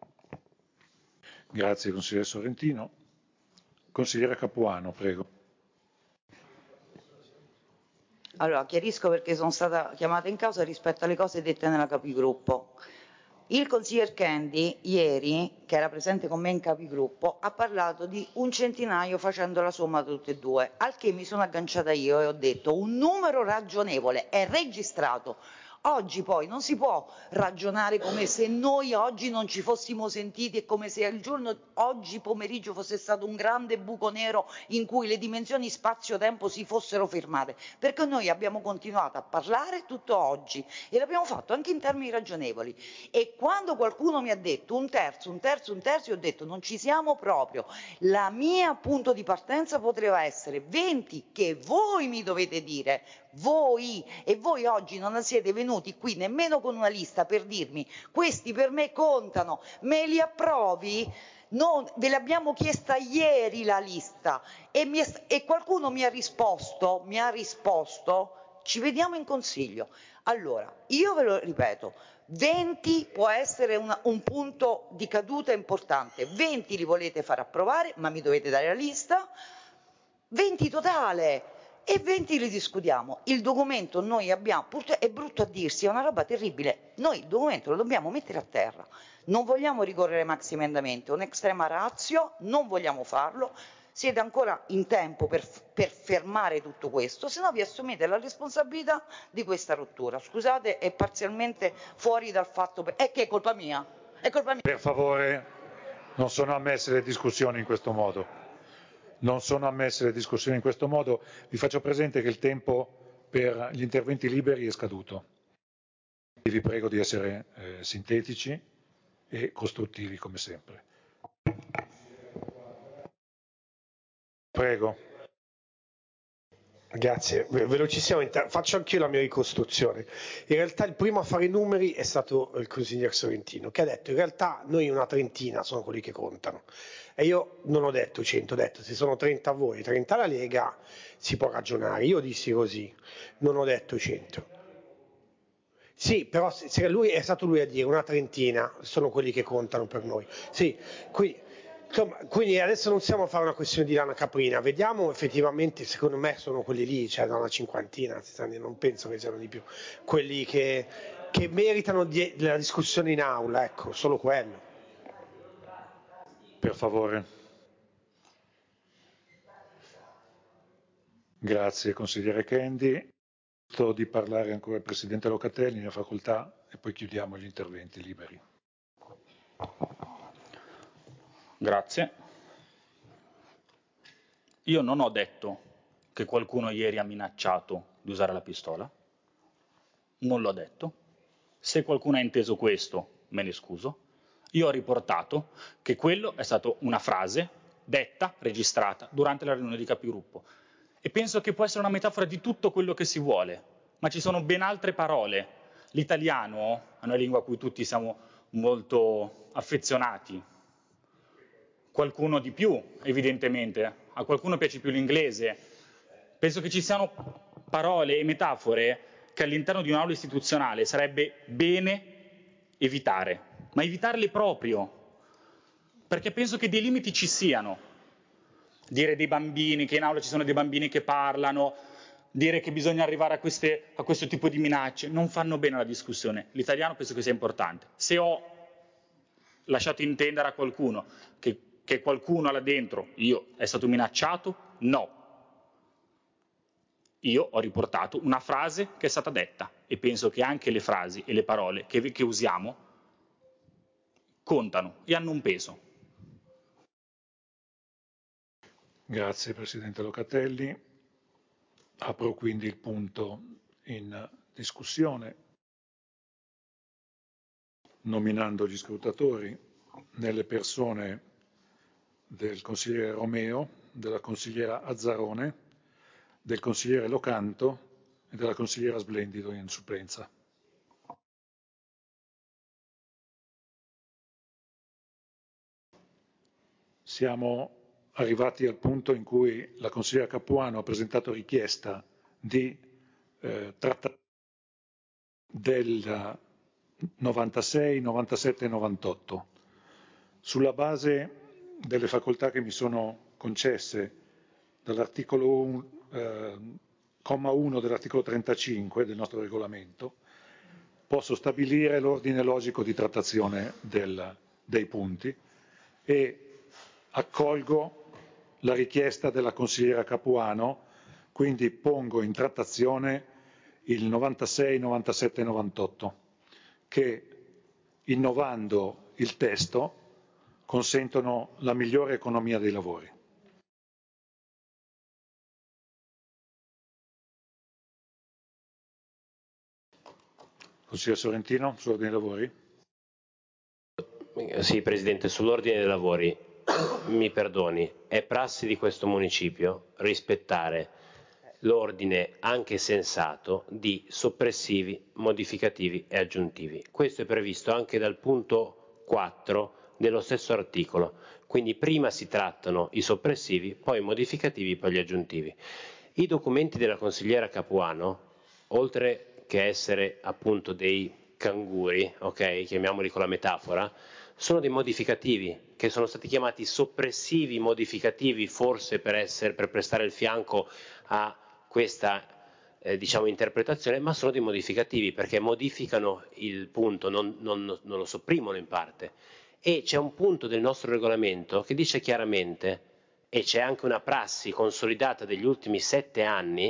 Grazie consigliere Sorrentino. Consigliere Capuano, prego. Allora, chiarisco perché sono stata chiamata in causa rispetto alle cose dette nella capigruppo. Il consiglier Kendi ieri, che era presente con me in capigruppo, ha parlato di un centinaio facendo la somma di tutte e due, al che mi sono agganciata io e ho detto un numero ragionevole è registrato. Oggi poi non si può ragionare come se noi oggi non ci fossimo sentiti e come se il giorno oggi pomeriggio fosse stato un grande buco nero in cui le dimensioni spazio-tempo si fossero fermate, perché noi abbiamo continuato a parlare tutto oggi e l'abbiamo fatto anche in termini ragionevoli. E quando qualcuno mi ha detto un terzo, io ho detto non ci siamo proprio. La mia punto di partenza poteva essere 20 che voi mi dovete dire, voi, e voi oggi non siete venuti qui nemmeno con una lista per dirmi questi per me contano, me li approvi? Non, ve l'abbiamo chiesta ieri la lista e qualcuno mi ha risposto, ci vediamo in consiglio. Allora, io ve lo ripeto, 20 può essere un punto di caduta importante, 20 li volete far approvare, ma mi dovete dare la lista, 20 totale. E 20 li discutiamo. Il documento noi abbiamo, è brutto a dirsi, è una roba terribile. Noi il documento lo dobbiamo mettere a terra. Non vogliamo ricorrere ai maxi emendamenti, è un'estrema ratio, non vogliamo farlo. Siete ancora in tempo per fermare tutto questo, se no vi assumete la responsabilità di questa rottura. Scusate, è parzialmente fuori dal fatto. È che è colpa mia. È colpa mia. Per favore, non sono ammesse le discussioni in questo modo. Non sono ammesse le discussioni in questo modo. Vi faccio presente che il tempo per gli interventi liberi è scaduto. Vi prego di essere sintetici e costruttivi come sempre. Prego. Grazie, velocissimamente, faccio anch'io la mia ricostruzione. In realtà il primo a fare i numeri è stato il consigliere Sorrentino, che ha detto in realtà noi una trentina sono quelli che contano. E io non ho detto 100, ho detto se sono 30 a voi, 30 alla Lega, si può ragionare. Io dissi così, non ho detto 100. Sì, però se lui, è stato lui a dire una trentina sono quelli che contano per noi. Sì, quindi adesso non stiamo a fare una questione di lana caprina, vediamo effettivamente, secondo me sono quelli lì, cioè da una cinquantina, non penso che siano di più, quelli che meritano la discussione in aula, ecco, solo quello. Per favore. Grazie consigliere Kendi. Di parlare ancora il Presidente Locatelli, ne ha facoltà, e poi chiudiamo gli interventi liberi. Grazie. Io non ho detto che qualcuno ieri ha minacciato di usare la pistola, non l'ho detto. Se qualcuno ha inteso questo, me ne scuso. Io ho riportato che quello è stata una frase detta, registrata, durante la riunione di capigruppo. E penso che può essere una metafora di tutto quello che si vuole, ma ci sono ben altre parole. L'italiano è una lingua a cui tutti siamo molto affezionati, qualcuno di più evidentemente, a qualcuno piace più l'inglese. Penso che ci siano parole e metafore che all'interno di un'aula istituzionale sarebbe bene evitare, ma evitarle proprio, perché penso che dei limiti ci siano. Dire dei bambini, che in aula ci sono dei bambini che parlano, dire che bisogna arrivare a questo tipo di minacce, non fanno bene alla discussione. L'italiano penso che sia importante. Se ho lasciato intendere a qualcuno che qualcuno là dentro, è stato minacciato, no. Io ho riportato una frase che è stata detta e penso che anche le frasi e le parole che usiamo contano e hanno un peso. Grazie Presidente Locatelli. Apro quindi il punto in discussione, nominando gli scrutatori nelle persone del consigliere Romeo, della consigliera Azzarone, del consigliere Locanto e della consigliera Splendido in supplenza. Siamo arrivati al punto in cui la consigliera Capuano ha presentato richiesta di trattazione del 96, 97 e 98. Sulla base delle facoltà che mi sono concesse dall'articolo comma 1 dell'articolo 35 del nostro regolamento, posso stabilire l'ordine logico di trattazione dei punti e accolgo la richiesta della consigliera Capuano, quindi pongo in trattazione il 96, 97 e 98, che innovando il testo consentono la migliore economia dei lavori. Consigliere Sorrentino, sull'ordine dei lavori? Sì, Presidente, sull'ordine dei lavori, mi perdoni, è prassi di questo municipio rispettare l'ordine anche sensato di soppressivi, modificativi e aggiuntivi. Questo è previsto anche dal punto 4 dello stesso articolo, quindi prima si trattano i soppressivi, poi i modificativi, poi gli aggiuntivi. I documenti della consigliera Capuano, oltre che essere appunto dei canguri, ok, chiamiamoli con la metafora, sono dei modificativi che sono stati chiamati soppressivi modificativi, forse per prestare il fianco a questa interpretazione, ma sono dei modificativi perché modificano il punto, non lo sopprimono in parte. E c'è un punto del nostro regolamento che dice chiaramente, e c'è anche una prassi consolidata degli ultimi 7 anni,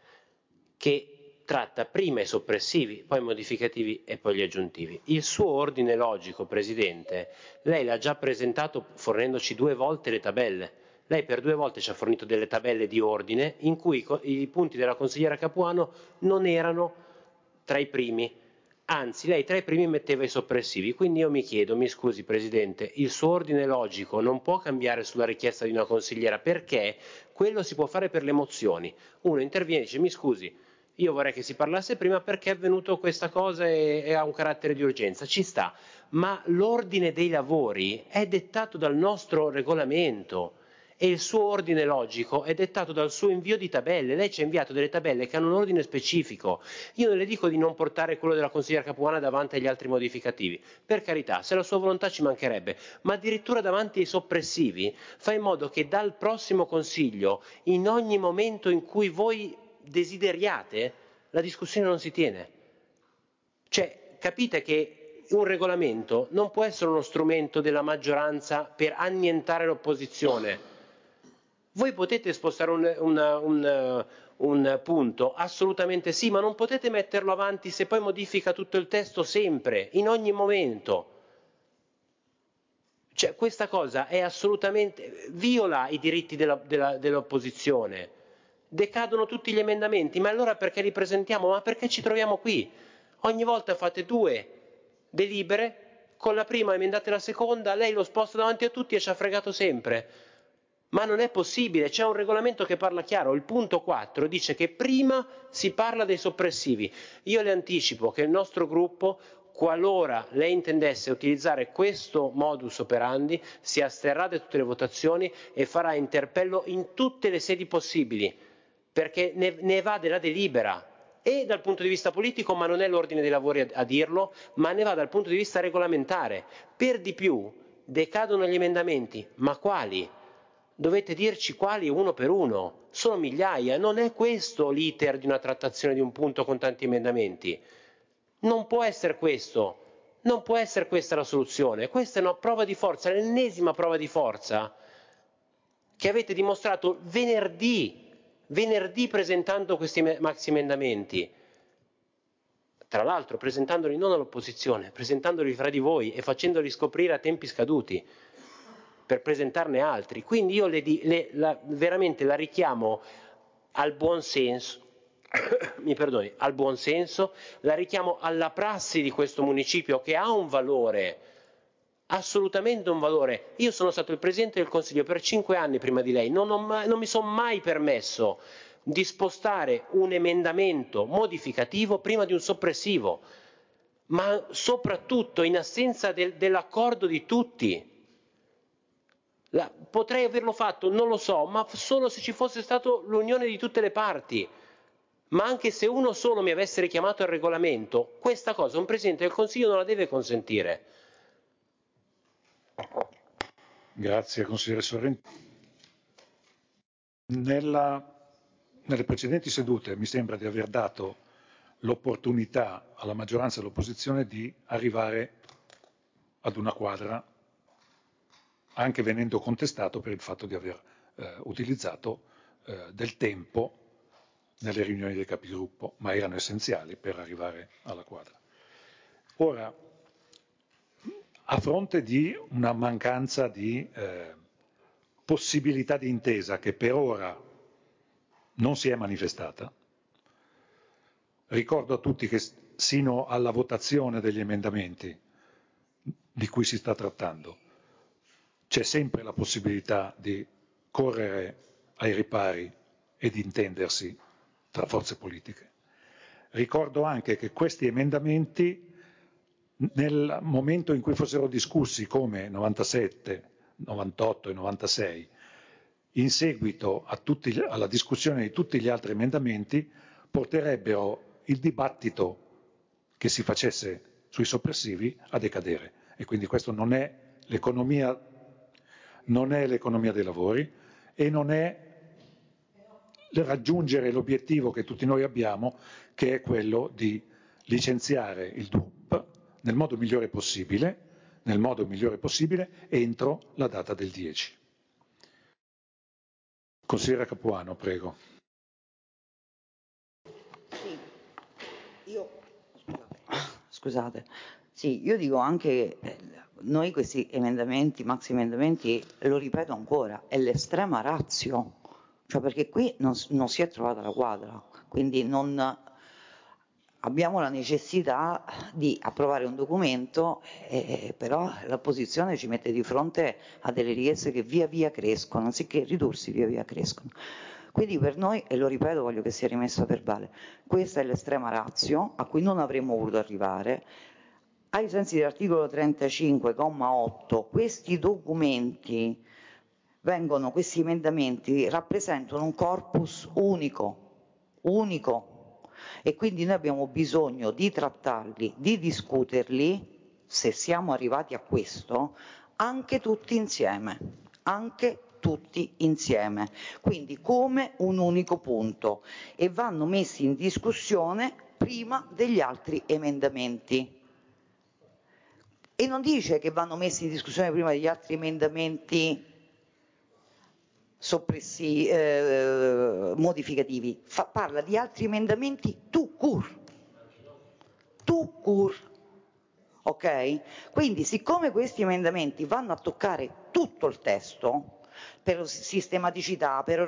che tratta prima i soppressivi, poi i modificativi e poi gli aggiuntivi. Il suo ordine logico, Presidente, lei l'ha già presentato fornendoci 2 volte le tabelle. Lei per 2 volte ci ha fornito delle tabelle di ordine in cui i punti della consigliera Capuano non erano tra i primi, anzi lei tra i primi metteva i soppressivi, quindi io mi chiedo, mi scusi Presidente, il suo ordine logico non può cambiare sulla richiesta di una consigliera perché quello si può fare per le mozioni. Uno interviene e dice mi scusi, io vorrei che si parlasse prima perché è venuto questa cosa e ha un carattere di urgenza, ci sta, ma l'ordine dei lavori è dettato dal nostro regolamento e il suo ordine logico è dettato dal suo invio di tabelle. Lei ci ha inviato delle tabelle che hanno un ordine specifico. Io non le dico di non portare quello della consigliera Capuana davanti agli altri modificativi, per carità, se la sua volontà ci mancherebbe, ma addirittura davanti ai soppressivi fa in modo che dal prossimo Consiglio, in ogni momento in cui voi desideriate, la discussione non si tiene. Cioè, capite che un regolamento non può essere uno strumento della maggioranza per annientare l'opposizione. Voi potete spostare un punto? Assolutamente sì, ma non potete metterlo avanti se poi modifica tutto il testo sempre, in ogni momento. Cioè, questa cosa è assolutamente, viola i diritti dell'opposizione. Decadono tutti gli emendamenti, ma allora perché li presentiamo? Ma perché ci troviamo qui? Ogni volta fate 2 delibere, con la prima emendate la seconda, lei lo sposta davanti a tutti e ci ha fregato sempre. Ma non è possibile, c'è un regolamento che parla chiaro, il punto 4 dice che prima si parla dei soppressivi. Io le anticipo che il nostro gruppo qualora lei intendesse utilizzare questo modus operandi, si asterrà da tutte le votazioni e farà interpello in tutte le sedi possibili, perché ne va della delibera e dal punto di vista politico, ma non è l'ordine dei lavori a dirlo, ma ne va dal punto di vista regolamentare. Per di più decadono gli emendamenti, ma quali? Dovete dirci quali uno per uno, sono migliaia, non è questo l'iter di una trattazione di un punto con tanti emendamenti. Non può essere questo, non può essere questa la soluzione, questa è una prova di forza, l'ennesima prova di forza che avete dimostrato venerdì presentando questi maxi emendamenti, tra l'altro presentandoli non all'opposizione, presentandoli fra di voi e facendoli scoprire a tempi scaduti per presentarne altri. Quindi io veramente la richiamo al buon senso, mi perdoni, al buon senso, la richiamo alla prassi di questo municipio che ha un valore, assolutamente un valore. Io sono stato il Presidente del Consiglio per 5 anni prima di lei, non mi sono mai permesso di spostare un emendamento modificativo prima di un soppressivo, ma soprattutto in assenza dell'accordo di tutti. Potrei averlo fatto, non lo so, ma solo se ci fosse stata l'unione di tutte le parti. Ma anche se uno solo mi avesse richiamato al regolamento, questa cosa un Presidente del Consiglio non la deve consentire. Grazie, consigliere Sorrentino. Nelle precedenti sedute mi sembra di aver dato l'opportunità alla maggioranza e all'opposizione di arrivare ad una quadra, anche venendo contestato per il fatto di aver utilizzato del tempo nelle riunioni dei capigruppo, ma erano essenziali per arrivare alla quadra. Ora, a fronte di una mancanza di possibilità di intesa che per ora non si è manifestata, ricordo a tutti che sino alla votazione degli emendamenti di cui si sta trattando c'è sempre la possibilità di correre ai ripari e di intendersi tra forze politiche. Ricordo anche che questi emendamenti, nel momento in cui fossero discussi come 97, 98 e 96, in seguito alla discussione di tutti gli altri emendamenti, porterebbero il dibattito che si facesse sui soppressivi a decadere. E quindi questo non è l'economia dei lavori e non è raggiungere l'obiettivo che tutti noi abbiamo, che è quello di licenziare il DUP nel modo migliore possibile entro la data del 10. Consigliere Capuano, prego. Sì, scusate, sì, io dico anche noi questi emendamenti, maxi emendamenti, lo ripeto ancora, è l'estrema ratio, cioè perché qui non si è trovata la quadra, quindi non abbiamo la necessità di approvare un documento, però l'opposizione ci mette di fronte a delle richieste che via via crescono, anziché ridursi via via crescono. Quindi per noi, e lo ripeto, voglio che sia rimesso a verbale, questa è l'estrema ratio a cui non avremmo voluto arrivare. Ai sensi dell'articolo 35,8, questi documenti questi emendamenti rappresentano un corpus unico, e quindi noi abbiamo bisogno di trattarli, di discuterli, se siamo arrivati a questo, anche tutti insieme, quindi come un unico punto, e vanno messi in discussione prima degli altri emendamenti. E non dice che vanno messi in discussione prima degli altri emendamenti modificativi, parla di altri emendamenti tout court, ok? Quindi siccome questi emendamenti vanno a toccare tutto il testo, per sistematicità, per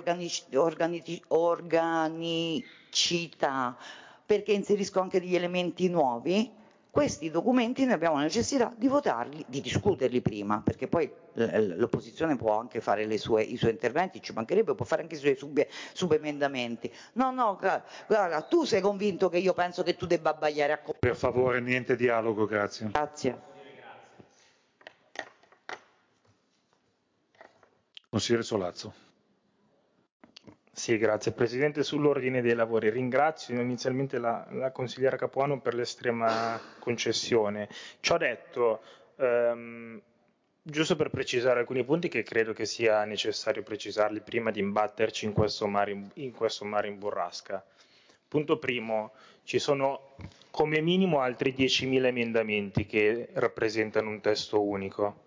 organicità, perché inserisco anche degli elementi nuovi, questi documenti noi abbiamo la necessità di votarli, di discuterli prima, perché poi l'opposizione può anche fare i suoi interventi, ci mancherebbe, può fare anche i suoi subemendamenti. No, guarda, tu sei convinto che io penso che tu debba abbagliare a... Per favore, niente dialogo, grazie. Grazie. Consigliere Solazzo. Sì, grazie Presidente. Sull'ordine dei lavori ringrazio inizialmente la consigliera Capuano per l'estrema concessione. Ciò detto, giusto per precisare alcuni punti che credo che sia necessario precisarli prima di imbatterci in questo mare in burrasca. Punto primo, ci sono come minimo altri 10.000 emendamenti che rappresentano un testo unico,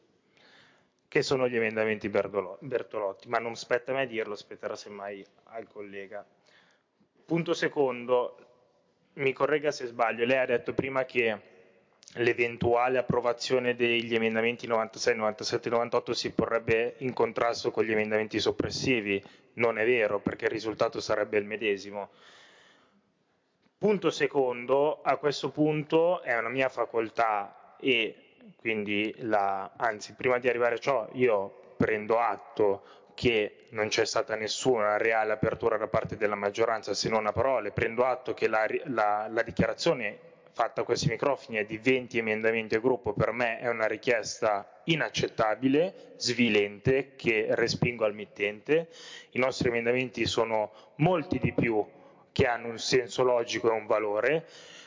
che sono gli emendamenti Bertolotti, ma non spetta a me dirlo, spetterà semmai al collega. Punto secondo, mi corregga se sbaglio, lei ha detto prima che l'eventuale approvazione degli emendamenti 96, 97 e 98 si porrebbe in contrasto con gli emendamenti soppressivi. Non è vero, perché il risultato sarebbe il medesimo. Punto secondo, a questo punto è una mia facoltà e quindi, anzi, prima di arrivare a ciò, io prendo atto che non c'è stata nessuna reale apertura da parte della maggioranza se non a parole, prendo atto che la dichiarazione fatta a questi microfoni è di 20 emendamenti a gruppo, per me è una richiesta inaccettabile, svilente, che respingo al mittente. I nostri emendamenti sono molti di più che hanno un senso logico e un valore.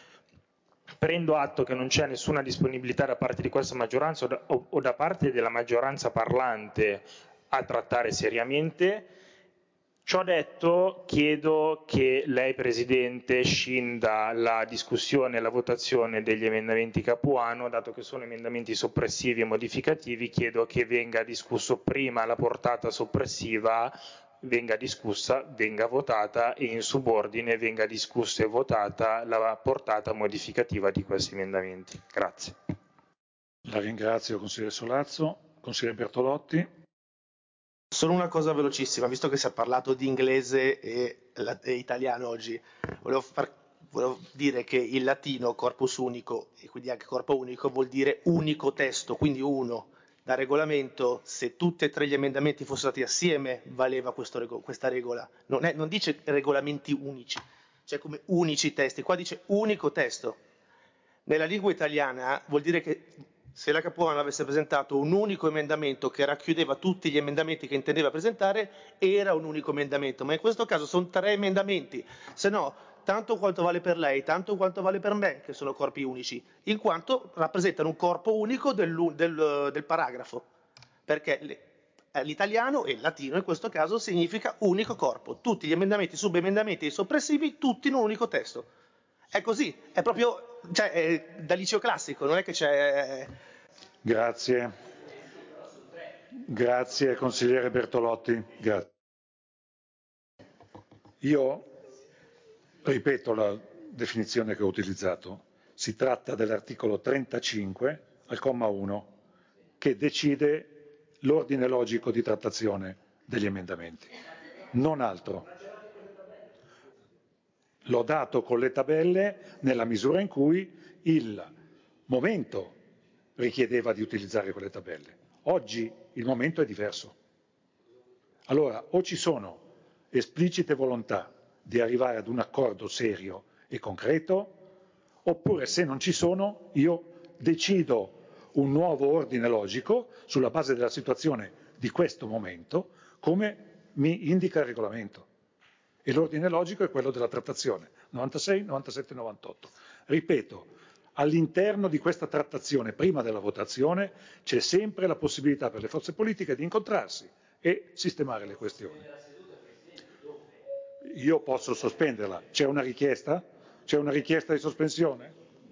Prendo atto che non c'è nessuna disponibilità da parte di questa maggioranza o da parte della maggioranza parlante a trattare seriamente. Ciò detto, chiedo che lei, Presidente, scinda la discussione e la votazione degli emendamenti Capuano, dato che sono emendamenti soppressivi e modificativi, chiedo che venga discusso prima la portata soppressiva, venga discussa, venga votata e in subordine venga discussa e votata la portata modificativa di questi emendamenti. Grazie. La ringrazio, consigliere Solazzo. Consigliere Bertolotti. Solo una cosa velocissima, visto che si è parlato di inglese e italiano oggi, volevo dire che il latino corpus unico e quindi anche corpo unico vuol dire unico testo, quindi uno. Da regolamento, se tutti e tre gli emendamenti fossero stati assieme, valeva questa regola. Non dice regolamenti unici, cioè come unici testi, qua dice unico testo. Nella lingua italiana vuol dire che se la Capuano avesse presentato un unico emendamento che racchiudeva tutti gli emendamenti che intendeva presentare, era un unico emendamento, ma in questo caso sono 3 emendamenti, se no tanto quanto vale per lei, tanto quanto vale per me, che sono corpi unici, in quanto rappresentano un corpo unico del paragrafo, perché l'italiano e il latino in questo caso significa unico corpo, tutti gli emendamenti, subemendamenti e soppressivi, tutti in un unico testo. È così, è proprio, cioè, è da liceo classico, non è che c'è... Grazie. Grazie, consigliere Bertolotti. Grazie. Io ripeto la definizione che ho utilizzato. Si tratta dell'articolo 35, al comma 1, che decide l'ordine logico di trattazione degli emendamenti. Non altro. L'ho dato con le tabelle nella misura in cui il momento richiedeva di utilizzare quelle tabelle. Oggi il momento è diverso. Allora, o ci sono esplicite volontà di arrivare ad un accordo serio e concreto, oppure se non ci sono, io decido un nuovo ordine logico sulla base della situazione di questo momento, come mi indica il regolamento. E l'ordine logico è quello della trattazione, 96, 97, 98. Ripeto, all'interno di questa trattazione, prima della votazione, c'è sempre la possibilità per le forze politiche di incontrarsi e sistemare le questioni. Io posso sospenderla. C'è una richiesta? C'è una richiesta di sospensione?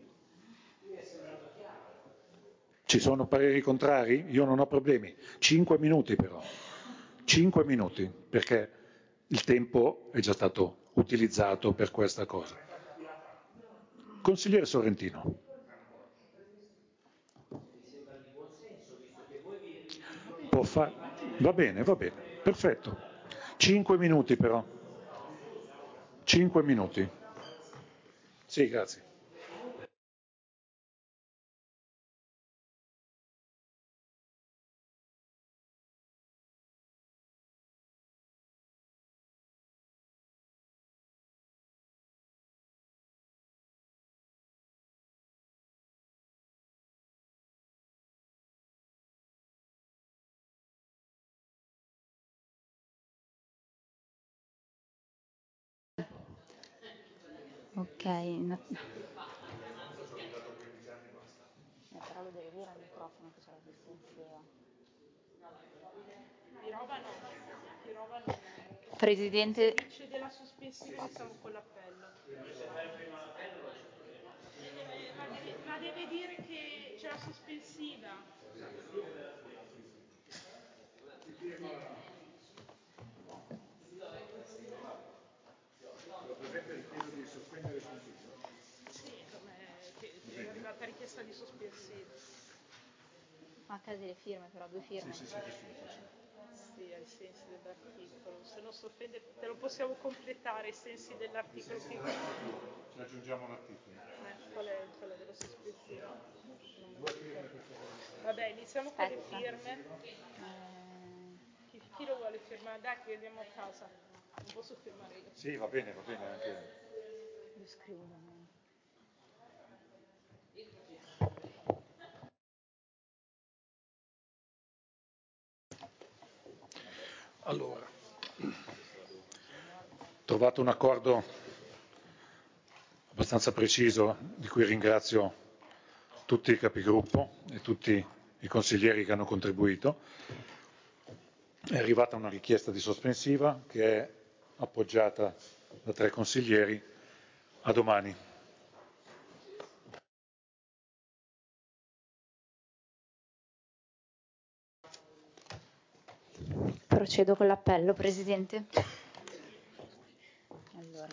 Ci sono pareri contrari? Io non ho problemi. 5 minuti però. 5 minuti, perché il tempo è già stato utilizzato per questa cosa. Consigliere Sorrentino. Va bene, perfetto. 5 minuti però. 5 minuti. Sì, grazie. Ok. Però lo devi dire al microfono che c'è la sospensiva. Presidente. Se dice della sospensiva iniziamo con l'appello. Ma deve dire che c'è la sospensiva. Sì, che è arrivata richiesta di sospensiva. A casa delle firme, però 2 firme. Sì, ai sensi dell'articolo. Se non si offende, te lo possiamo completare ai sensi dell'articolo. Ci aggiungiamo l'articolo. Qual è quella della sospensiva? Vabbè, iniziamo con le firme. Chi lo vuole firmare? Dai, che andiamo a casa. Non posso firmare io. Sì, va bene anche. Io scrivo. Allora, trovato un accordo abbastanza preciso, di cui ringrazio tutti i capigruppo e tutti i consiglieri che hanno contribuito. È arrivata una richiesta di sospensiva che è appoggiata da 3 consiglieri. A domani. Procedo con l'appello, Presidente. Allora.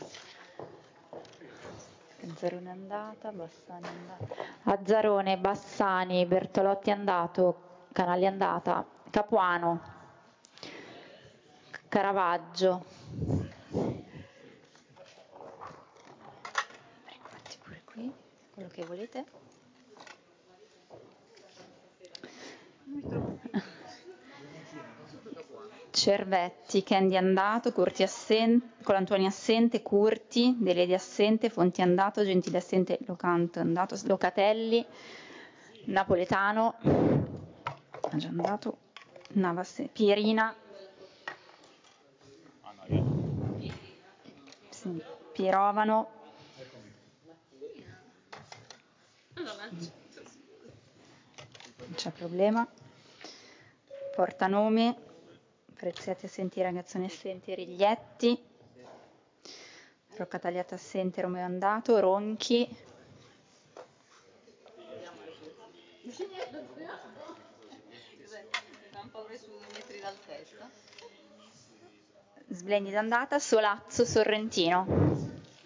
Azzarone è andata, Bassani è andata. Azzarone, Bassani, Bertolotti è andato, Canali è andata, Capuano, Caravaggio. Metti pure qui, quello che volete. Cervetti, Kendi andato, Curti assente, Colantoni assente, Curti, Deledi assente, Fonti andato, Gentile assente, Locanto andato, Locatelli, Napoletano, ha già andato, Navas, Pierina, sì, Pierovano, non c'è problema, Portanome, Preziati assenti, Ragazzoni assenti, Riglietti, Rocca Tagliata assente, Romeo andato, Ronchi, Splendida andata, Solazzo, Sorrentino.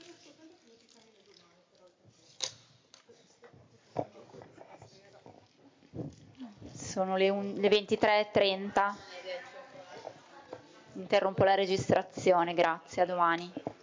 Sono le 23:30. Interrompo la registrazione, grazie, a domani.